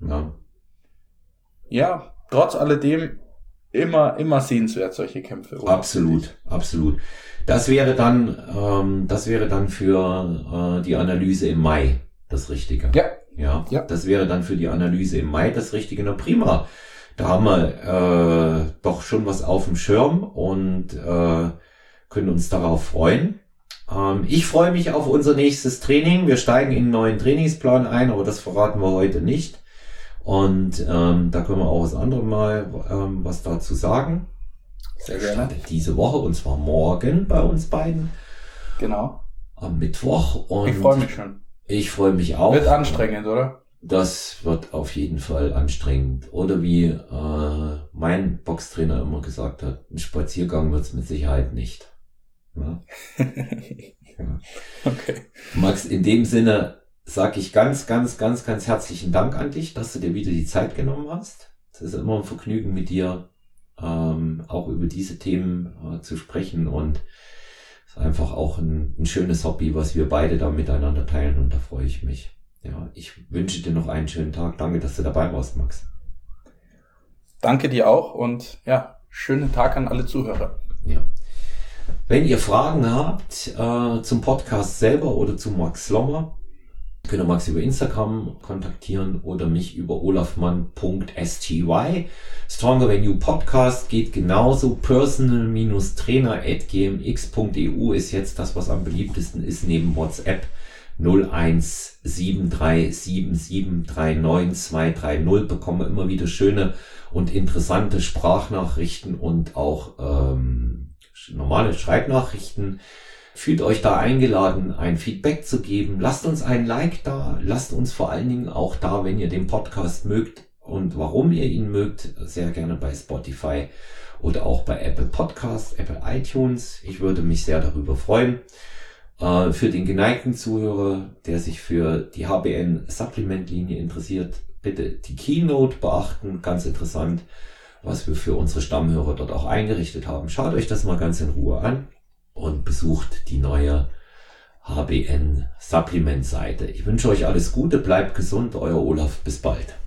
Ja, trotz alledem immer sehenswert, solche Kämpfe. Oder? Absolut. Das wäre dann für die Analyse im Mai das Richtige. Ja. Das wäre dann für die Analyse im Mai das Richtige. Na prima. Da haben wir doch schon was auf dem Schirm und können uns darauf freuen. Ich freue mich auf unser nächstes Training. Wir steigen in einen neuen Trainingsplan ein, aber das verraten wir heute nicht. Und da können wir auch das andere Mal was dazu sagen. Sehr gerne. Startet diese Woche und zwar morgen bei uns beiden. Genau. Am Mittwoch. Und ich freue mich schon. Ich freue mich auch. Wird anstrengend, oder? Das wird auf jeden Fall anstrengend. Oder wie mein Boxtrainer immer gesagt hat, ein Spaziergang wird's mit Sicherheit nicht. Ja? Ja. Okay. Max, in dem Sinne sage ich ganz herzlichen Dank an dich, dass du dir wieder die Zeit genommen hast. Es ist immer ein Vergnügen mit dir, auch über diese Themen zu sprechen und es ist einfach auch ein schönes Hobby, was wir beide da miteinander teilen und da freue ich mich. Ja, ich wünsche dir noch einen schönen Tag. Danke, dass du dabei warst, Max. Danke dir auch und ja, schönen Tag an alle Zuhörer. Ja. Wenn ihr Fragen habt zum Podcast selber oder zu Max Lommer, könnt ihr Max über Instagram kontaktieren oder mich über olafmann.sty. Stronger Than You Podcast geht genauso. Personal-trainer@gmx.eu ist jetzt das, was am beliebtesten ist, neben WhatsApp 017377399230. Bekomme immer wieder schöne und interessante Sprachnachrichten und auch normale Schreibnachrichten. Fühlt euch da eingeladen, ein Feedback zu geben. Lasst uns ein Like da. Lasst uns vor allen Dingen auch da, wenn ihr den Podcast mögt und warum ihr ihn mögt, sehr gerne bei Spotify oder auch bei Apple Podcasts, Apple iTunes. Ich würde mich sehr darüber freuen. Für den geneigten Zuhörer, der sich für die HBN Supplement-Linie interessiert, bitte die Keynote beachten. Ganz interessant, was wir für unsere Stammhörer dort auch eingerichtet haben. Schaut euch das mal ganz in Ruhe an und besucht die neue HBN Supplement Seite. Ich wünsche euch alles Gute, bleibt gesund, euer Olaf, bis bald.